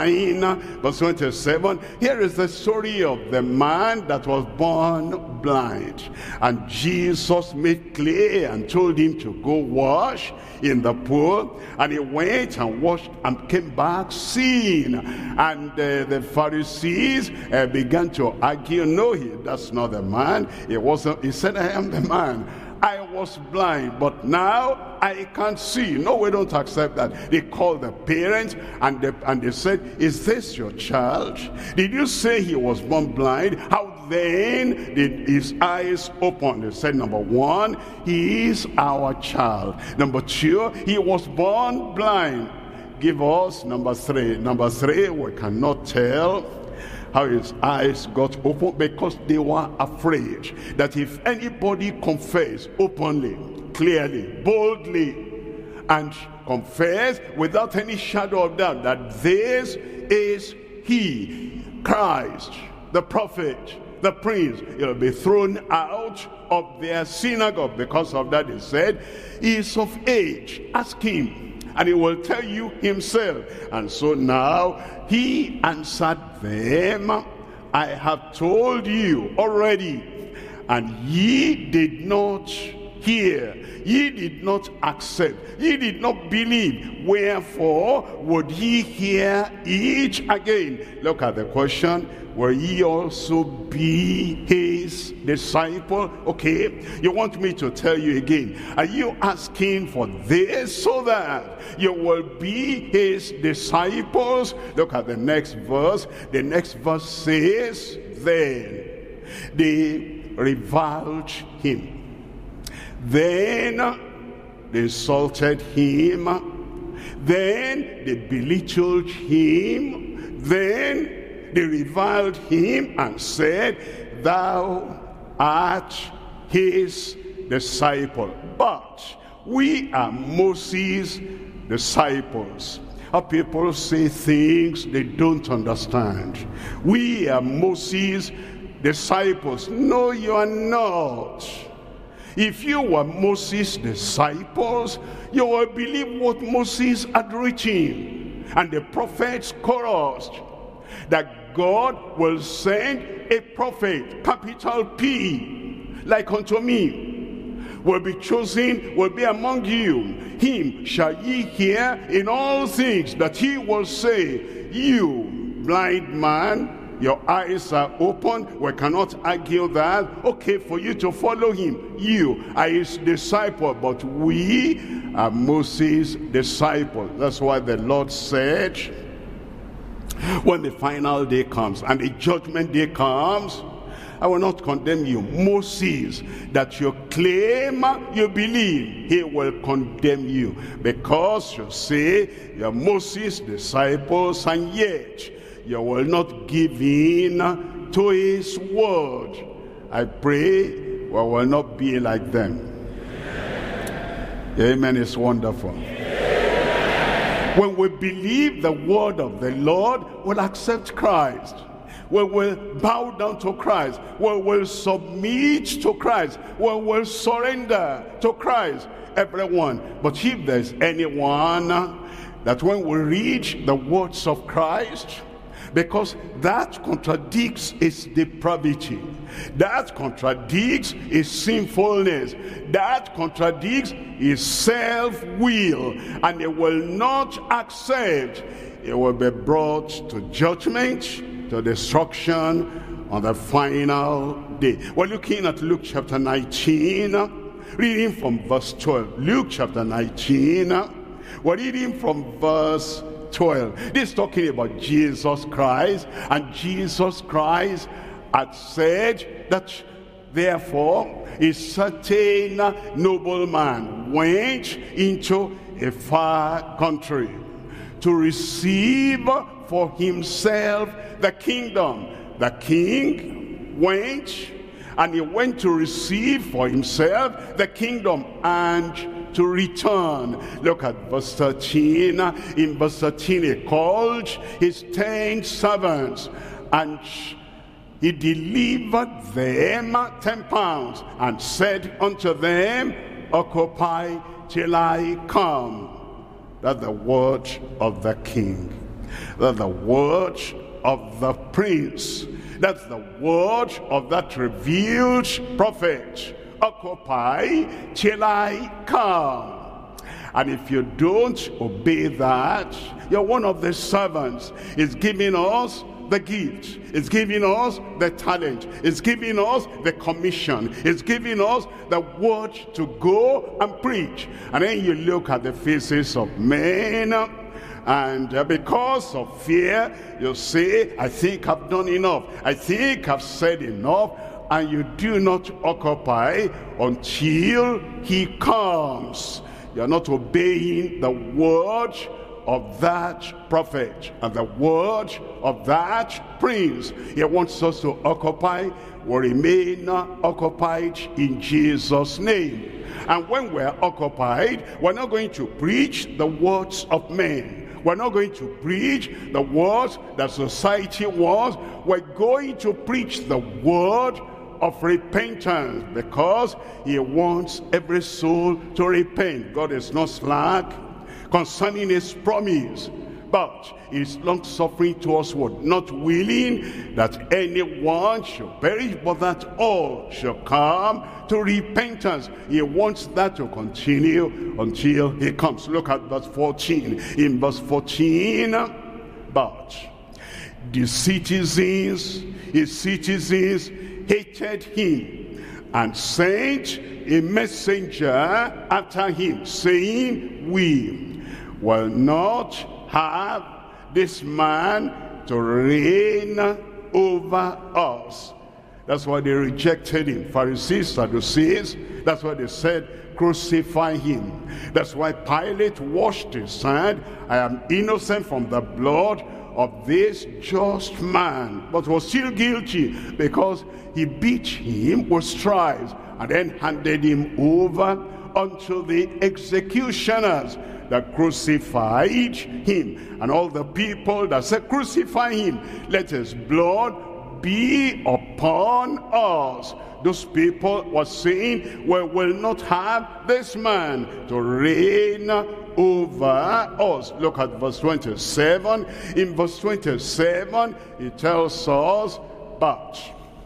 9 verse 27, here is the story of the man that was born blind, and Jesus made clear and told him to go wash in the pool, and he went and washed and came back seeing. And the Pharisees began to argue, no, that's not the man. He said, I am the man. I was blind, but now I can see. No, we don't accept that. They called the parents, and they said, is this your child? Did you say he was born blind? How then did his eyes open? They said, number one, he is our child. Number two, he was born blind. Give us number three. Number three, we cannot tell how his eyes got open, because they were afraid that if anybody confessed openly, clearly, boldly, and confessed without any shadow of doubt that this is he, Christ, the prophet, the prince, he'll be thrown out of their synagogue. Because of that, he said, he is of age, ask him, and he will tell you himself. And so now he answered them, I have told you already, and ye did not hear, ye did not accept, ye did not believe. Wherefore would ye hear it again? Look at the question. Will ye also be his disciple? Okay, you want me to tell you again. Are you asking for this so that you will be his disciples? Look at the next verse. The next verse says, then they reviled him. Then they insulted him. Then they belittled him. Then they reviled him and said, thou art his disciple. But we are Moses' disciples. Our people say things they don't understand. We are Moses' disciples. No, you are not. If you were Moses' disciples, you will believe what Moses had written and the prophets chorused, that God will send a prophet, capital P, like unto me, will be chosen, will be among you. Him shall ye hear in all things that he will say, you blind man, your eyes are open. We cannot argue that. Okay, for you to follow him, you are his disciple, but we are Moses' disciples. That's why the Lord said, when the final day comes and the judgment day comes, I will not condemn you. Moses, that you claim you believe, he will condemn you, because you say you're Moses' disciples, and yet you will not give in to his word. I pray we will not be like them. Amen. It's wonderful. When we believe the word of the Lord, we'll accept Christ. We will bow down to Christ. We will submit to Christ. We will surrender to Christ. Everyone. But if there's anyone that when we read the words of Christ, because that contradicts his depravity, that contradicts his sinfulness, that contradicts his self-will, and he will not accept, he will be brought to judgment, to destruction on the final day. We're looking at Luke chapter 19, reading from verse 12. Luke chapter 19, we're reading from verse 12. This is talking about Jesus Christ, and Jesus Christ had said that therefore a certain nobleman went into a far country to receive for himself the kingdom. The king went, and he went to receive for himself the kingdom and to return. Look at verse 13. In verse 13 he called his 10 servants, and he delivered them 10 pounds and said unto them, occupy till I come. That's the word of the king. That's the word of the prince. That's the word of that revealed prophet. Occupy till I come. And if you don't obey that, you're one of the servants. It's giving us the gift. It's giving us the talent. It's giving us the commission. It's giving us the word to go and preach. And then you look at the faces of men, and because of fear, you say, I think I've done enough. I think I've said enough. And you do not occupy until he comes. You're not obeying the word of that prophet and the word of that prince. He wants us to occupy. We remain occupied in Jesus' name. And when we're occupied, we're not going to preach the words of men. We're not going to preach the words that society wants. We're going to preach the word of repentance, because he wants every soul to repent. God is not slack concerning his promise, but is long-suffering towards what? Not willing that anyone should perish, but that all shall come to repentance. He wants that to continue until he comes. Look at verse 14. In verse 14, but the citizens, his citizens, hated him and sent a messenger after him, saying, we will not have this man to reign over us. That's why they rejected him. Pharisees, Sadducees, that's why they said, crucify him. That's why Pilate washed his hand. I am innocent from the blood of this just man, but was still guilty because he beat him with stripes and then handed him over unto the executioners that crucified him. And all the people that said, crucify him, let his blood be upon us. Those people were saying, we will not have this man to reign over us. Look at verse 27. In verse 27, it tells us, but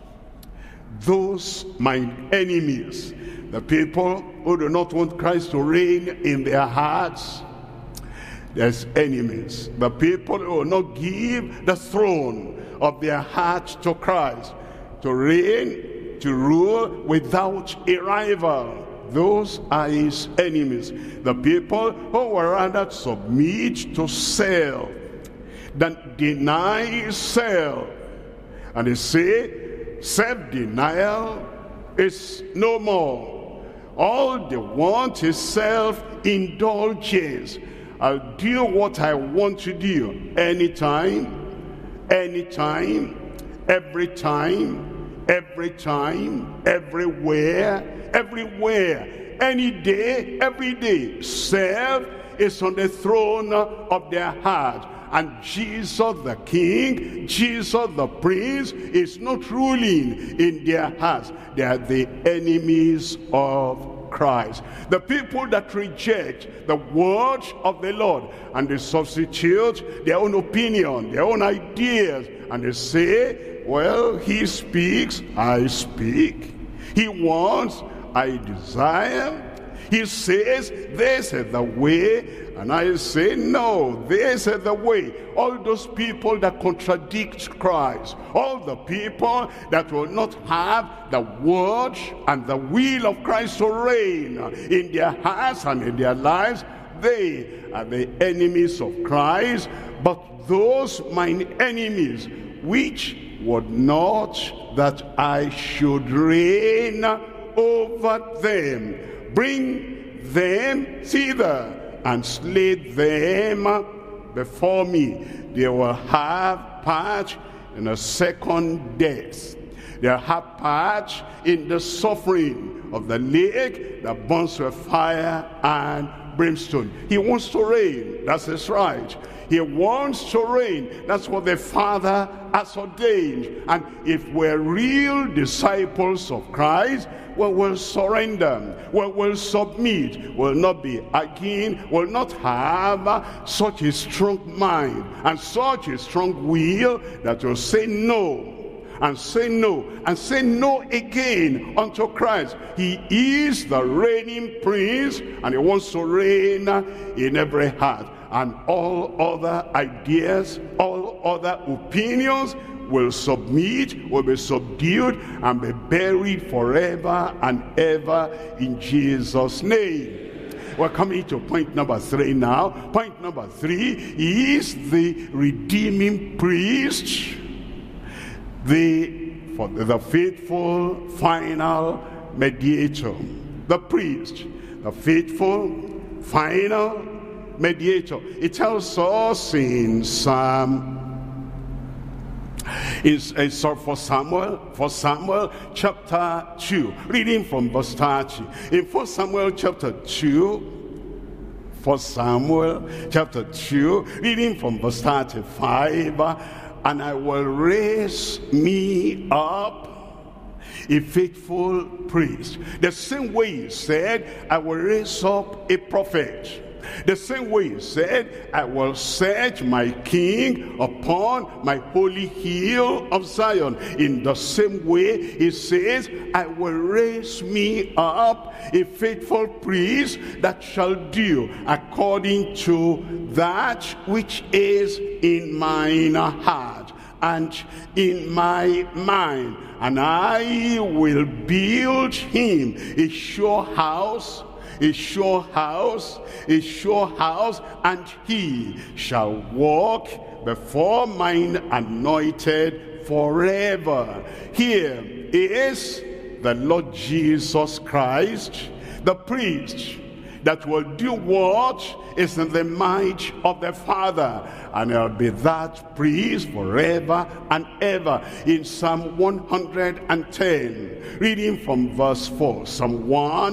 those my enemies, the people who do not want Christ to reign in their hearts, there's enemies. The people who will not give the throne of their heart to Christ, to reign, to rule without a rival. Those are his enemies. The people who will rather submit to self than deny self. And they say, self-denial is no more. All they want is self-indulgence. I'll do what I want to do anytime, anytime, every time, everywhere, any day, every day. Self is on the throne of their heart. And Jesus the King, Jesus the Prince is not ruling in their hearts. They are the enemies of Christ. The people that reject the word of the Lord and they substitute their own opinion, their own ideas, and they say, well, he speaks, I speak. He wants, I desire. He says, this is the way, And I say, no, this is the way. All those people that contradict Christ, all the people that will not have the word and the will of Christ to reign in their hearts and in their lives, they are the enemies of Christ. But those mine enemies, which would not that I should reign over them, bring them thither and slay them before me. They will have part in a second death. They'll have part in the suffering of the lake that burns with fire and brimstone. He wants to reign. That's his right. He wants to reign. That's what the Father has ordained. And if we're real disciples of Christ, we will surrender, we will submit, will not be arguing, will not have such a strong mind and such a strong will that will say no. And say no, and say no again unto Christ. He is the reigning prince, and he wants to reign in every heart. And all other ideas, all other opinions will submit, will be subdued, and be buried forever and ever in Jesus' name. We're coming to point number 3 now. Point number 3, he is the redeeming priest, the faithful final mediator. The priest, the faithful final mediator. It tells us in for Samuel chapter 2, reading from verse 30. In 1 Samuel chapter 2, 1 Samuel chapter 2, reading from verse 35, and I will raise me up a faithful priest. The same way he said, I will raise up a prophet. The same way he said, I will set my king upon my holy hill of Zion. In the same way he says, I will raise me up a faithful priest that shall do according to that which is in mine heart and in my mind. And I will build him a sure house, a sure house, a sure house, and he shall walk before mine anointed forever. Here is the Lord Jesus Christ, the priest that will do what is in the might of the Father, and he'll be that priest forever and ever. In Psalm 110, reading from verse 4, Psalm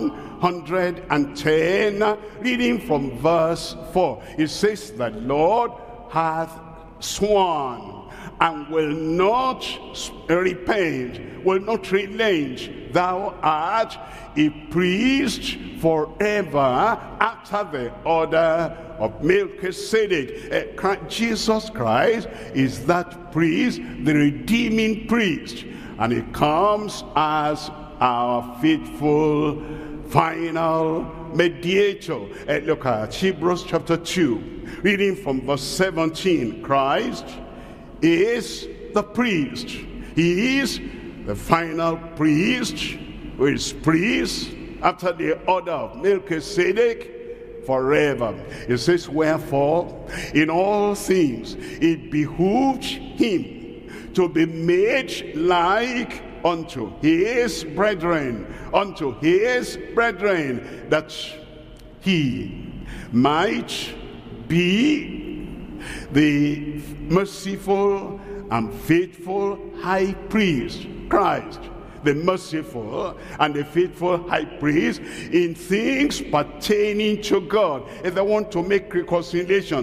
110, reading from verse 4, it says, the Lord hath sworn and will not repent, will not relent. Thou art a priest forever after the order of Melchizedek. Jesus Christ is that priest, the redeeming priest, and he comes as our faithful final mediator. Look at Hebrews chapter 2, reading from verse 17. Christ is the priest. He is the final priest, who is priest after the order of Melchizedek forever. It says, wherefore in all things it behooved him to be made like unto his brethren, that he might be the merciful and faithful high priest. Christ, the merciful and the faithful high priest in things pertaining to God. If they want to make reconciliation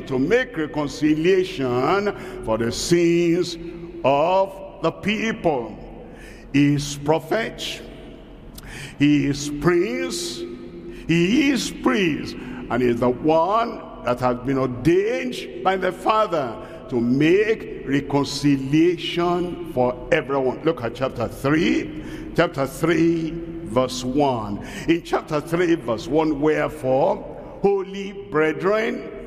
for the sins of the people. He is prophet, he is prince, he is priest, and he is the one that has been ordained by the Father to make reconciliation for everyone. Look at chapter 3 verse 1. In chapter 3 verse 1, wherefore, holy brethren,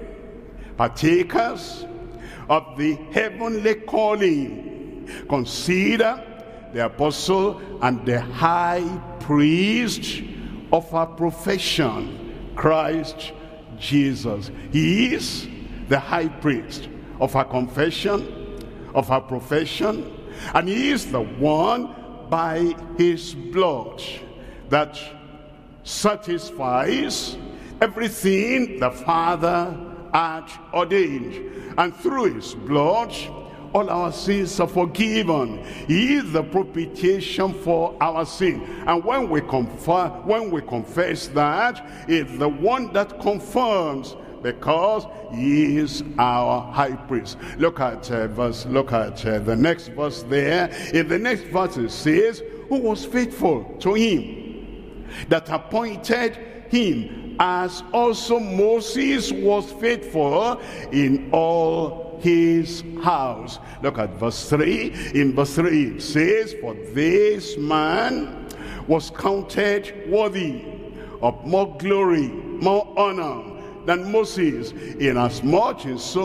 partakers of the heavenly calling. Consider the apostle and the high priest of our profession, Christ Jesus. He is the high priest of our confession, of our profession, and he is the one by his blood that satisfies everything the Father had ordained. And through his blood, all our sins are forgiven. He is the propitiation for our sin. And when we confess that, it's the one that confirms, because he is our high priest. Look at the next verse there. In the next verse it says, who was faithful to him that appointed him, as also Moses was faithful in all his house. Look at verse 3. In verse 3 it says, for this man was counted worthy of more glory, more honor than Moses, inasmuch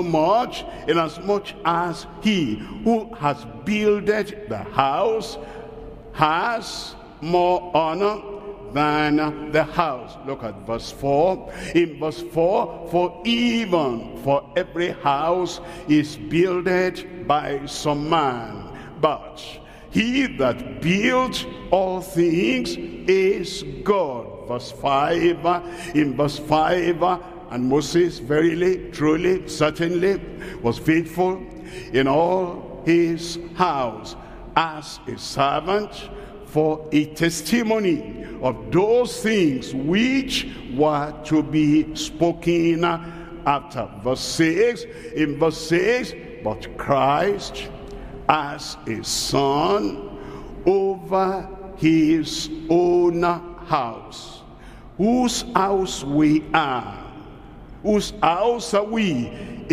as he who has builded the house has more honor than the house. Look at verse 4. In verse 4, for even for every house is builded by some man, but he that built all things is God. Verse 5. In verse 5, and Moses verily, truly, certainly was faithful in all his house as a servant for a testimony of those things which were to be spoken after. Verse 6. In verse 6, but Christ as a son over his own house, whose house we are. Whose house are we?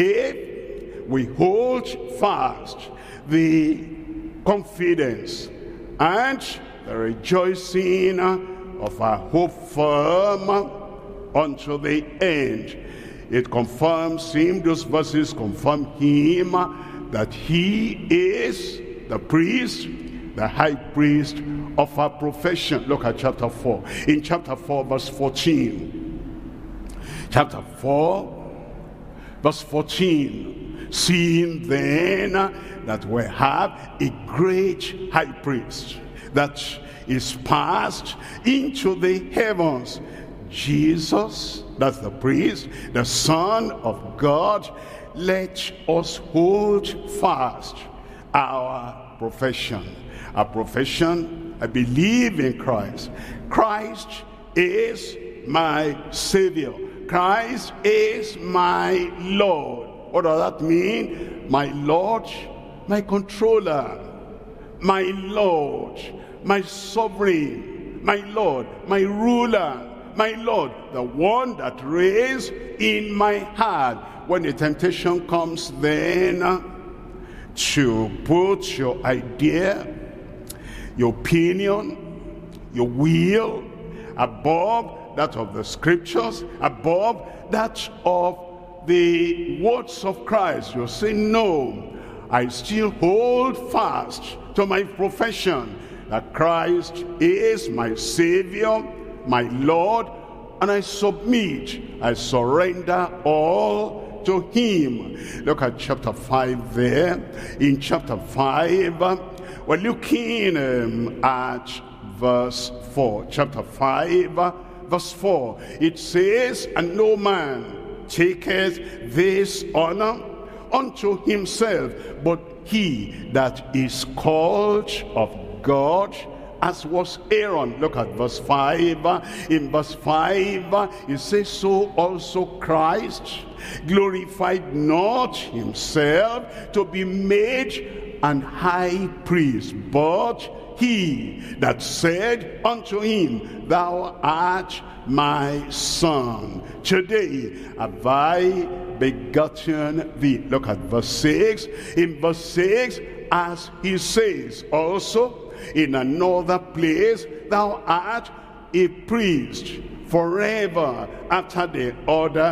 If we hold fast the confidence and the rejoicing of our hope firm unto the end. It confirms him, those verses confirm him, that he is the priest, the high priest of our profession. Look at chapter 4. In chapter 4, verse 14. Chapter 4, verse 14. Seeing then that we have a great high priest that is passed into the heavens, Jesus, that's the priest, the Son of God, let us hold fast our profession. Our profession, I believe in Christ. Christ is my Savior. Christ is my Lord. What does that mean? My Lord, my controller, my Lord, my sovereign, my Lord, my ruler, my Lord, the one that reigns in my heart. When the temptation comes then to put your idea, your opinion, your will above that of the scriptures, above that of the words of Christ, you say, no, I still hold fast to my profession that Christ is my Savior, my Lord, and I submit, I surrender all to him. Look at chapter 5 there. In chapter 5, we're looking at verse 4. Chapter 5, verse 4. It says, and no man taketh this honor unto himself, but he that is called of God, as was Aaron. Look at verse 5. In verse 5, it says, so also Christ glorified not himself to be made an high priest, but he that said unto him, thou art my son, today have I begotten thee. Look at verse 6. In verse 6, as he says also in another place, thou art a priest forever after the order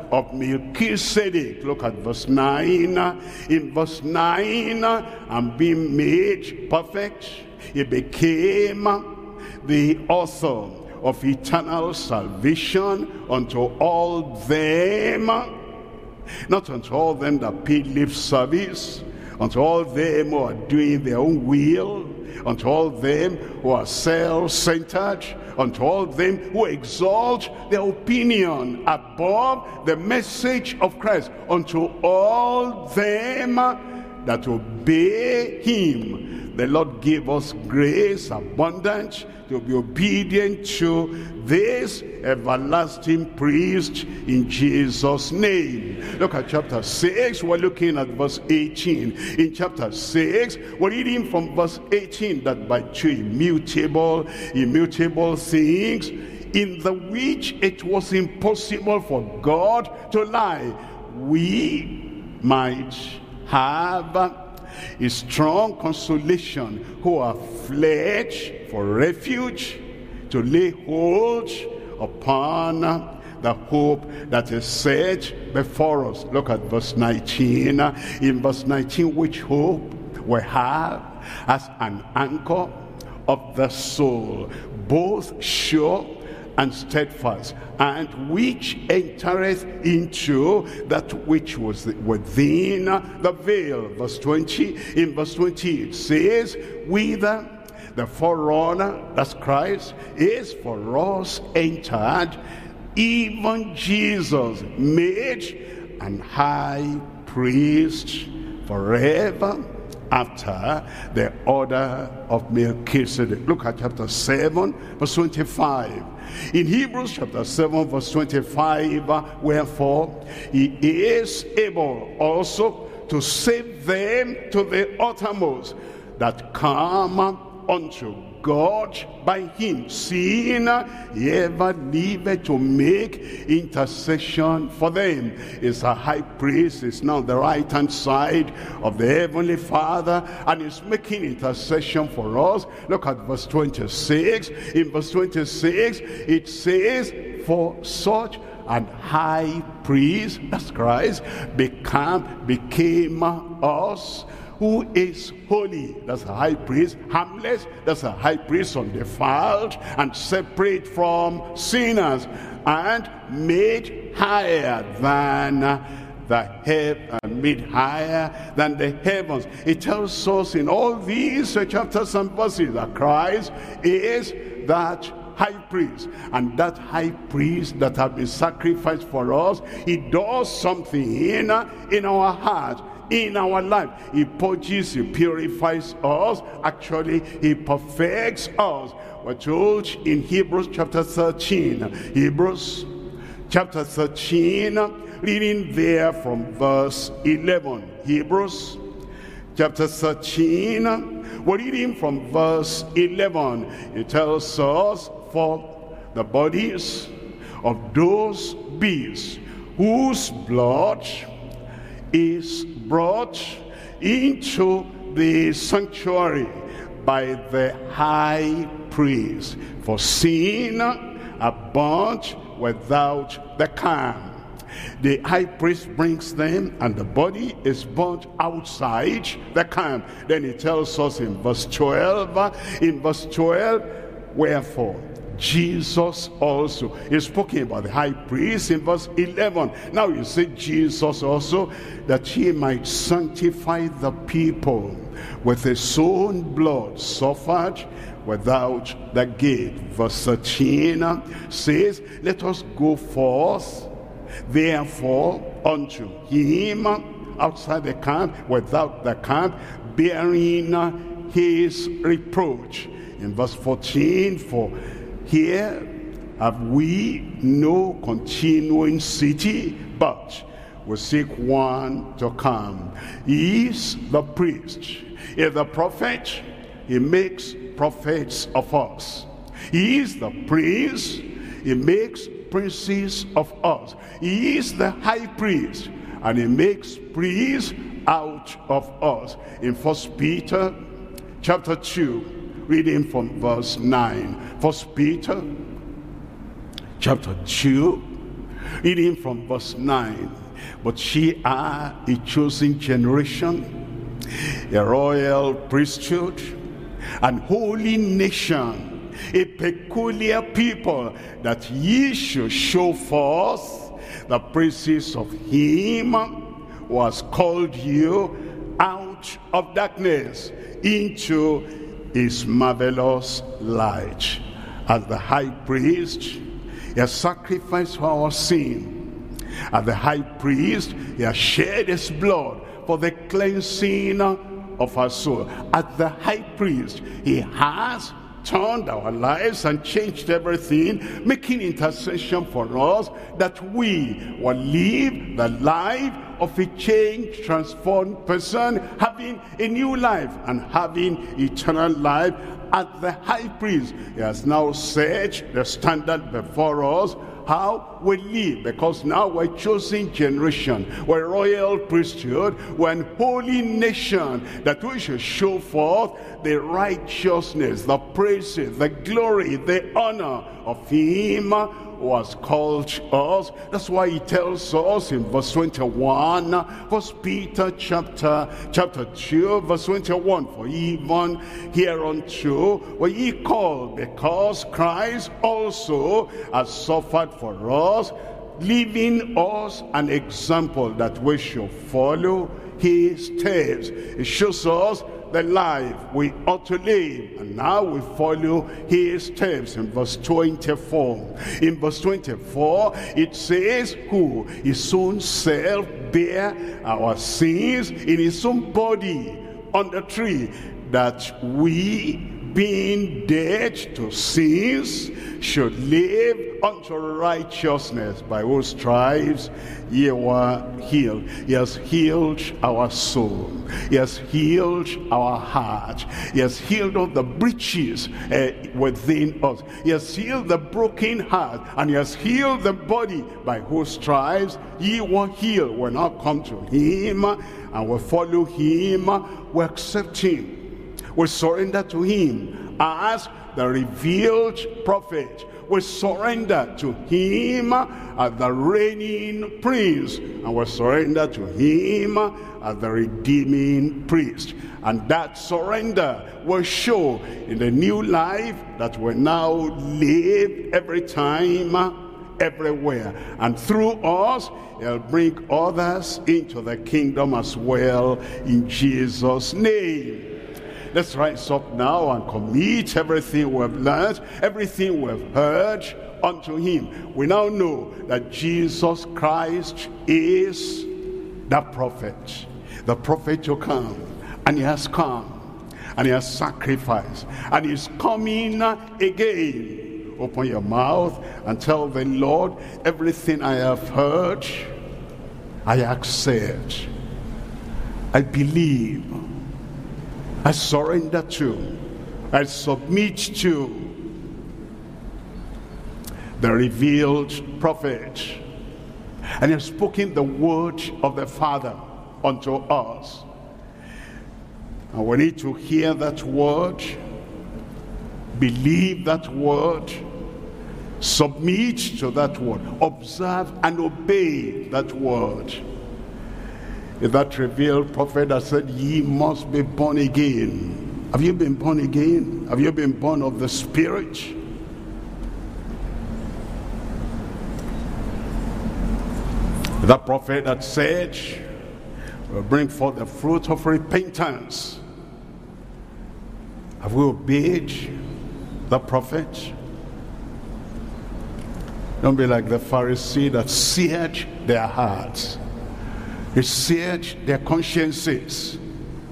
of Melchizedek. Look at verse 9. In verse 9, and being made perfect, he became the author of eternal salvation unto all them, not unto all them that pay lip service, unto all them who are doing their own will, unto all them who are self-centered, unto all them who exalt their opinion above the message of Christ, unto all them that obey him. The Lord gave us grace abundant to be obedient to this everlasting priest in Jesus' name. Look at chapter 6. We're looking at verse 18. In chapter 6, we're reading from verse 18 that by two immutable things, in the which it was impossible for God to lie, we might have a strong consolation, who are fled for refuge, to lay hold upon the hope that is set before us. Look at verse 19. In verse 19, which hope we have as an anchor of the soul, both sure and steadfast, and which entereth into that which was within the veil. Verse 20. In verse 20 it says, whither the forerunner, that's Christ, is for us entered, even Jesus, made an high priest forever after the order of Melchizedek. Look at chapter 7, verse 25. In Hebrews chapter 7, verse 25, wherefore he is able also to save them to the uttermost that come unto God by him, seeing he ever liveth to make intercession for them. Is a high priest, is now on the right hand side of the heavenly Father, and is making intercession for us. Look at verse 26. In verse 26 it says, for such an high priest, that's Christ, became us, who is holy. That's a high priest. Harmless. That's a high priest undefiled and separate from sinners, and made higher than made higher than the heavens. It tells us in all these chapters and verses that Christ is that high priest, and that high priest that has been sacrificed for us, he does something in our heart, in our life. He purges, he purifies us. Actually, he perfects us. We're told in Hebrews chapter 13. Hebrews chapter 13, reading there from verse 11. Hebrews chapter 13, we're reading from verse 11. It tells us, for the bodies of those beasts whose blood is brought into the sanctuary by the high priest for sin are burnt without the camp. The high priest brings them, and the body is burnt outside the camp. Then he tells us in verse 12, wherefore Jesus also is speaking about the high priest in verse 11. Now you see Jesus also, that he might sanctify the people with his own blood, suffered without the gate. Verse 13 says, let us go forth therefore unto him outside the camp, without the camp, bearing his reproach. In verse 14, for here have we no continuing city, but we seek one to come. He is the priest. He is the prophet. He makes prophets of us. He is the priest. He makes princes of us. He is the high priest, and he makes priests out of us. In 1 Peter chapter 2, reading from verse 9. 1 Peter chapter 2, Reading from verse 9. But ye are a chosen generation, a royal priesthood, and holy nation, a peculiar people, that ye should show forth the praises of him who has called you out of darkness into his marvelous light. As the high priest, he has sacrificed for our sin. As the high priest, he has shed his blood for the cleansing of our soul. As the high priest, he has turned our lives and changed everything, making intercession for us, that we will live the life of a changed, transformed person, having a new life and having eternal life. As the high priest, he has now set the standard before us, how we live, because now we're chosen generation, we're royal priesthood, we're an holy nation, that we should show forth the righteousness, the praises, the glory, the honor of him who has called us. That's why he tells us in verse 21, 1 Peter chapter 2, verse 21, for even hereunto were ye called, because Christ also has suffered for us, leaving us an example that we should follow his steps. It shows us the life we ought to live, and now we follow his steps. In verse 24, it says, who his own self bare our sins in his own body on the tree, that we, being dead to sins, should live unto righteousness, by whose stripes ye were healed. He has healed our soul. He has healed our heart. He has healed all the breaches within us. He has healed the broken heart, and he has healed the body, by whose stripes ye were healed. We now come to him and we follow him. We accept him. We surrender to him as the revealed prophet. We surrender to him as the reigning prince, and we surrender to him as the redeeming priest. And that surrender will show in the new life that we now live every time, everywhere. And through us, he'll bring others into the kingdom as well, in Jesus' name. Let's rise up now and commit everything we've learned, everything we've heard unto him. We now know that Jesus Christ is the prophet to come. And he has come, and he has sacrificed, and he's coming again. Open your mouth and tell the Lord, everything I have heard, I accept, I believe, I surrender to, I submit to the revealed prophet. And he has spoken the word of the Father unto us. And we need to hear that word, believe that word, submit to that word, observe and obey that word. Is that revealed prophet that said, ye must be born again. Have you been born again? Have you been born of the Spirit? That prophet that said, will bring forth the fruit of repentance. Have we obeyed the prophet? Don't be like the Pharisee that seared their hearts. They seared their consciences.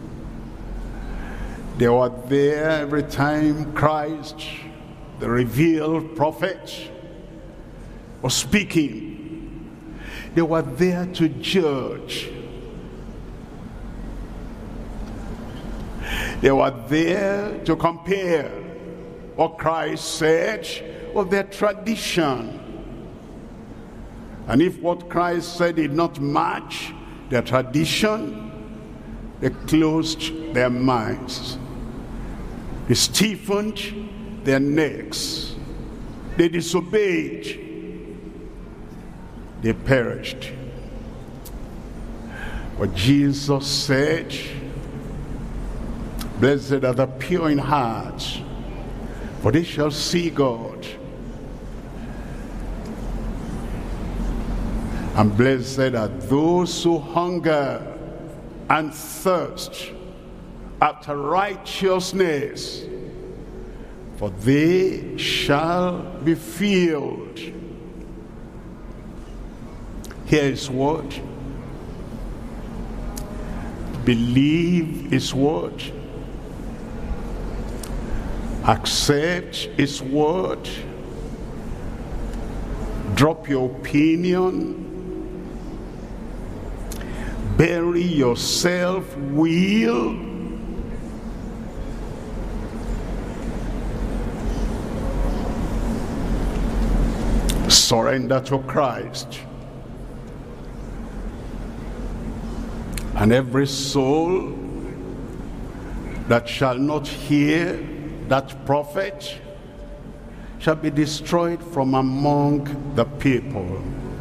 They were there every time Christ, the revealed prophet, was speaking. They were there to judge. They were there to compare what Christ said with their tradition. And if what Christ said did not match their tradition, they closed their minds. They stiffened their necks. They disobeyed. they perished. But Jesus said, blessed are the pure in heart, for they shall see God. And blessed are those who hunger and thirst after righteousness, for they shall be filled. Hear his word. Believe his word. Accept his word. Drop your opinion. Bury your self-will. Surrender to Christ. And every soul that shall not hear that prophet shall be destroyed from among the people.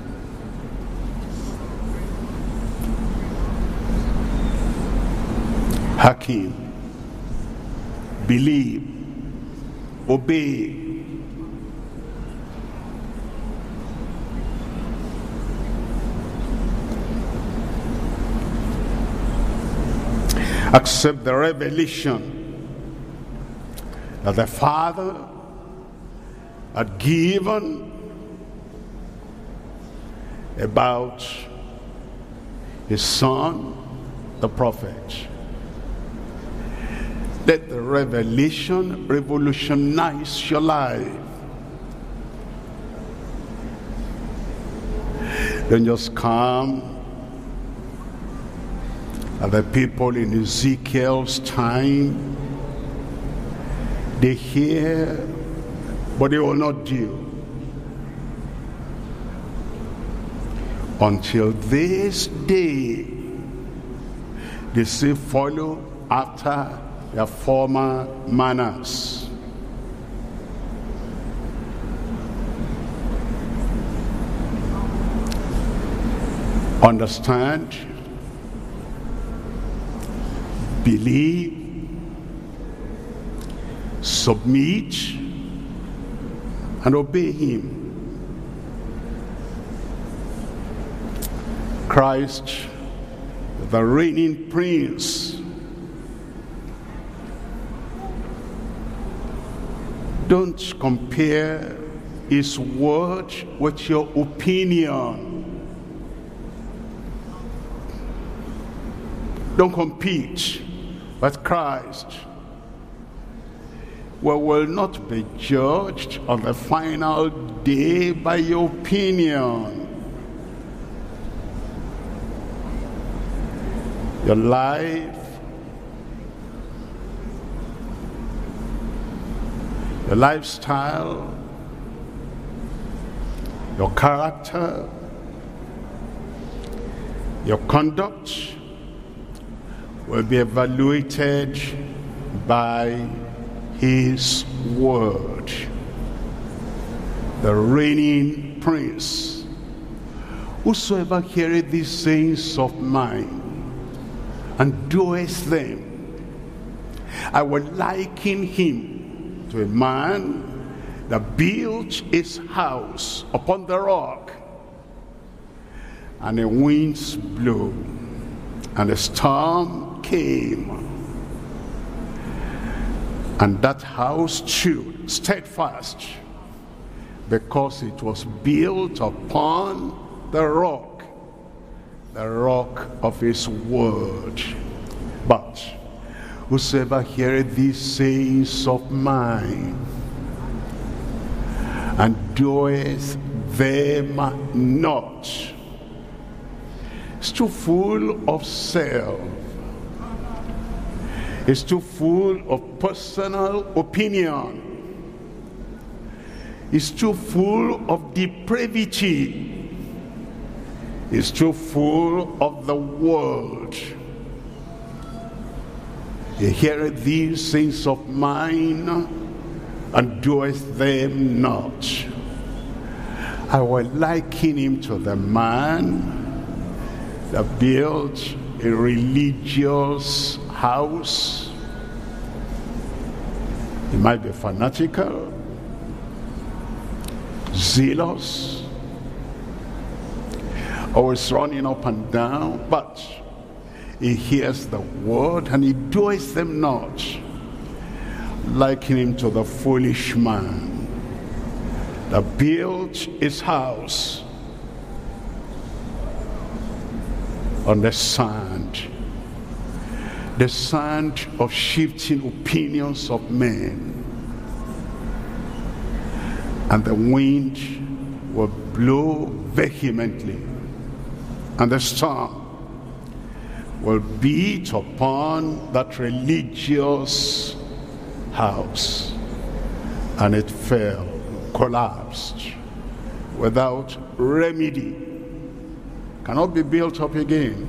Hearken, believe, obey. Accept the revelation that the Father had given about his Son, the prophet. Let the revelation revolutionize your life. Don't just come at the people in Ezekiel's time. They hear, but they will not do. Until this day, they say, follow after their former manners. Understand, believe, submit, and obey him. Christ, the reigning prince. Don't compare his word with your opinion. Don't compete with Christ. We will not be judged on the final day by your opinion. Your life, your lifestyle, your character, your conduct will be evaluated by his word. The reigning prince. Whosoever heareth these sayings of mine and doeth them, I will liken him to a man that built his house upon the rock, and the winds blew, and a storm came, and that house stood steadfast, because it was built upon the rock of his word. But whosoever heareth these sayings of mine and doeth them not is too full of self, is too full of personal opinion, is too full of depravity, is too full of the world. He heareth these things of mine and doeth them not. I will liken him to the man that built a religious house. He might be fanatical, zealous, always running up and down, but he hears the word and he doeth them not. Liken him to the foolish man that built his house on the sand of shifting opinions of men. And the wind will blow vehemently, and the storm will beat upon that religious house, and it fell, collapsed, without remedy, cannot be built up again.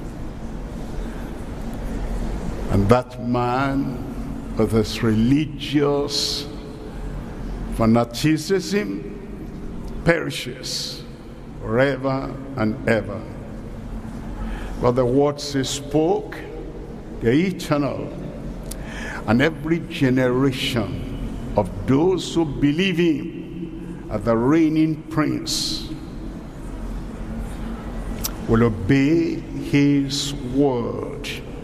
And that man with his religious fanaticism perishes forever and ever. But the words he spoke, they're eternal, and every generation of those who believe him as the reigning prince will obey his word.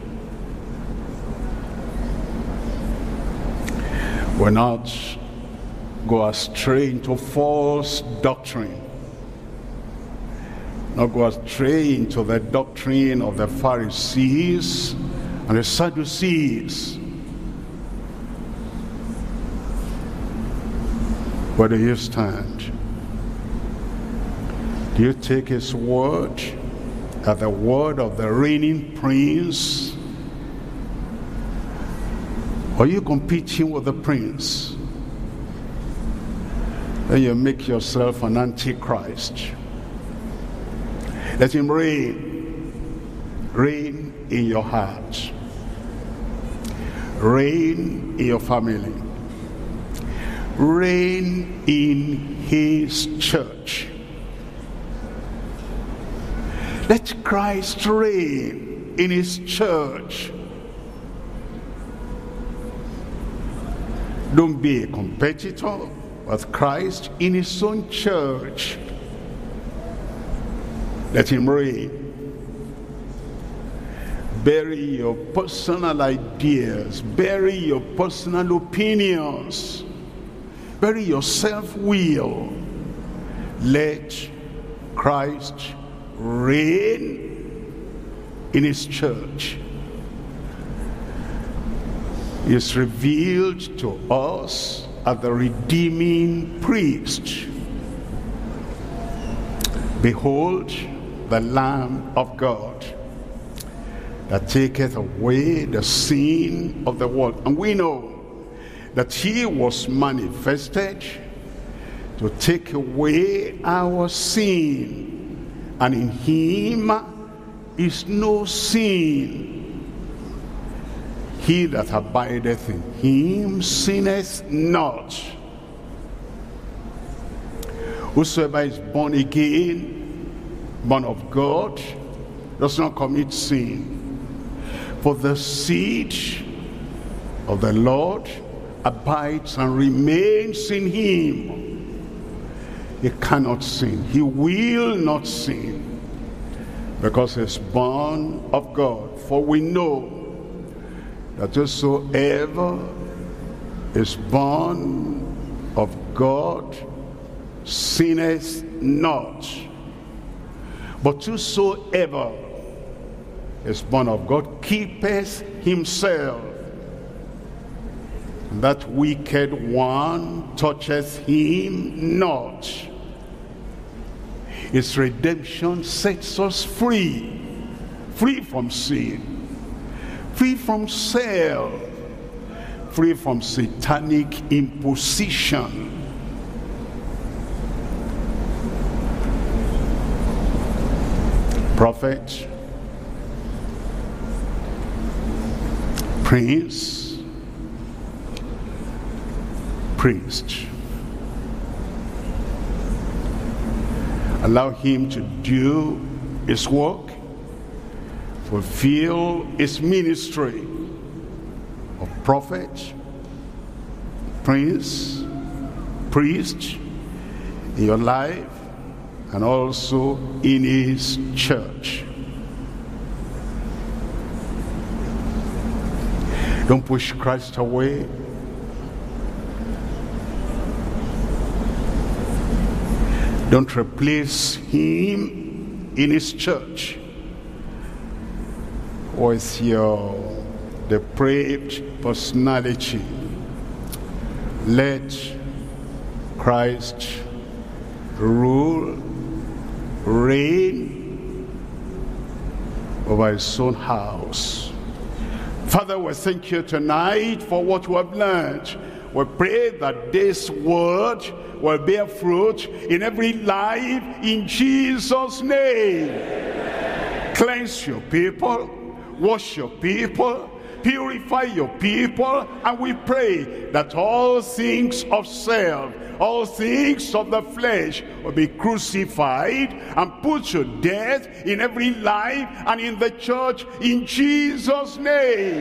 Will not go astray into false doctrine, not go astray into the doctrine of the Pharisees and the Sadducees. Where do you stand? Do you take his word as the word of the reigning prince? Or are you competing with the prince? Then you make yourself an antichrist. Let him reign in your heart, reign in your family, reign in his church. Let Christ reign in his church. Don't be a competitor with Christ in his own church. Let him reign. Bury your personal ideas, bury your personal opinions, bury your self-will. Let Christ reign in his church. He is revealed to us as the redeeming priest. Behold, the Lamb of God that taketh away the sin of the world. And we know that he was manifested to take away our sin, and in him is no sin. He that abideth in him sinneth not. Whosoever is born again, born of God, does not commit sin. For the seed of the Lord abides and remains in him. He cannot sin. He will not sin, because he is born of God. For we know that whosoever is born of God sinneth not. But whosoever is born of God keepeth himself. That wicked one toucheth him not. His redemption sets us free. Free from sin, free from self, free from satanic imposition. Prophet, prince, priest. Allow him to do his work, fulfill his ministry of prophet, prince, priest in your life and also in his church. Don't push Christ away. Don't replace him in his church with your depraved personality. Let Christ rule, reign over his own house. Father, we thank you tonight for what we have learned. We pray that this word will bear fruit in every life in Jesus' name. Cleanse your people, wash your people, purify your people, and we pray that all things of self, all things of the flesh will be crucified and put to death in every life and in the church in Jesus' name.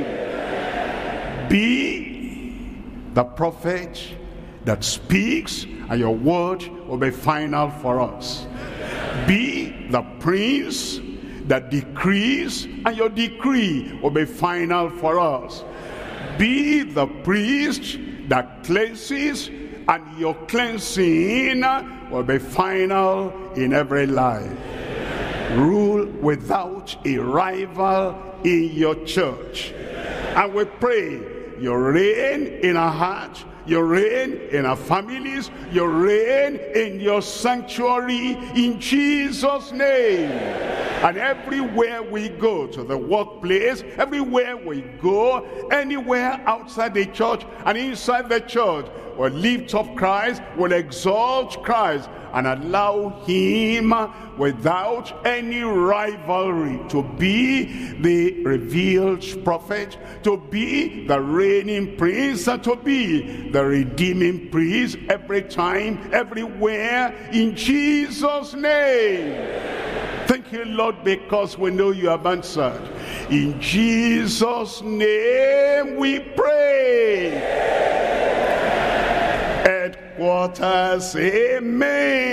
Be the prophet that speaks, and your word will be final for us. Be the prince that decrees, and your decree will be final for us. Be the priest that cleanses, and your cleansing will be final in every life. Rule without a rival in your church. And we pray you reign in our heart, you reign in our families, you reign in your sanctuary in Jesus' name. And everywhere we go, to the workplace, everywhere we go, anywhere outside the church and inside the church, we'll lift up Christ, we'll exalt Christ, and allow him without any rivalry to be the revealed prophet, to be the reigning prince, and to be the redeeming priest every time, everywhere, in Jesus' name. Thank you, Lord, because we know you have answered. In Jesus' name we pray. Headquarters, amen.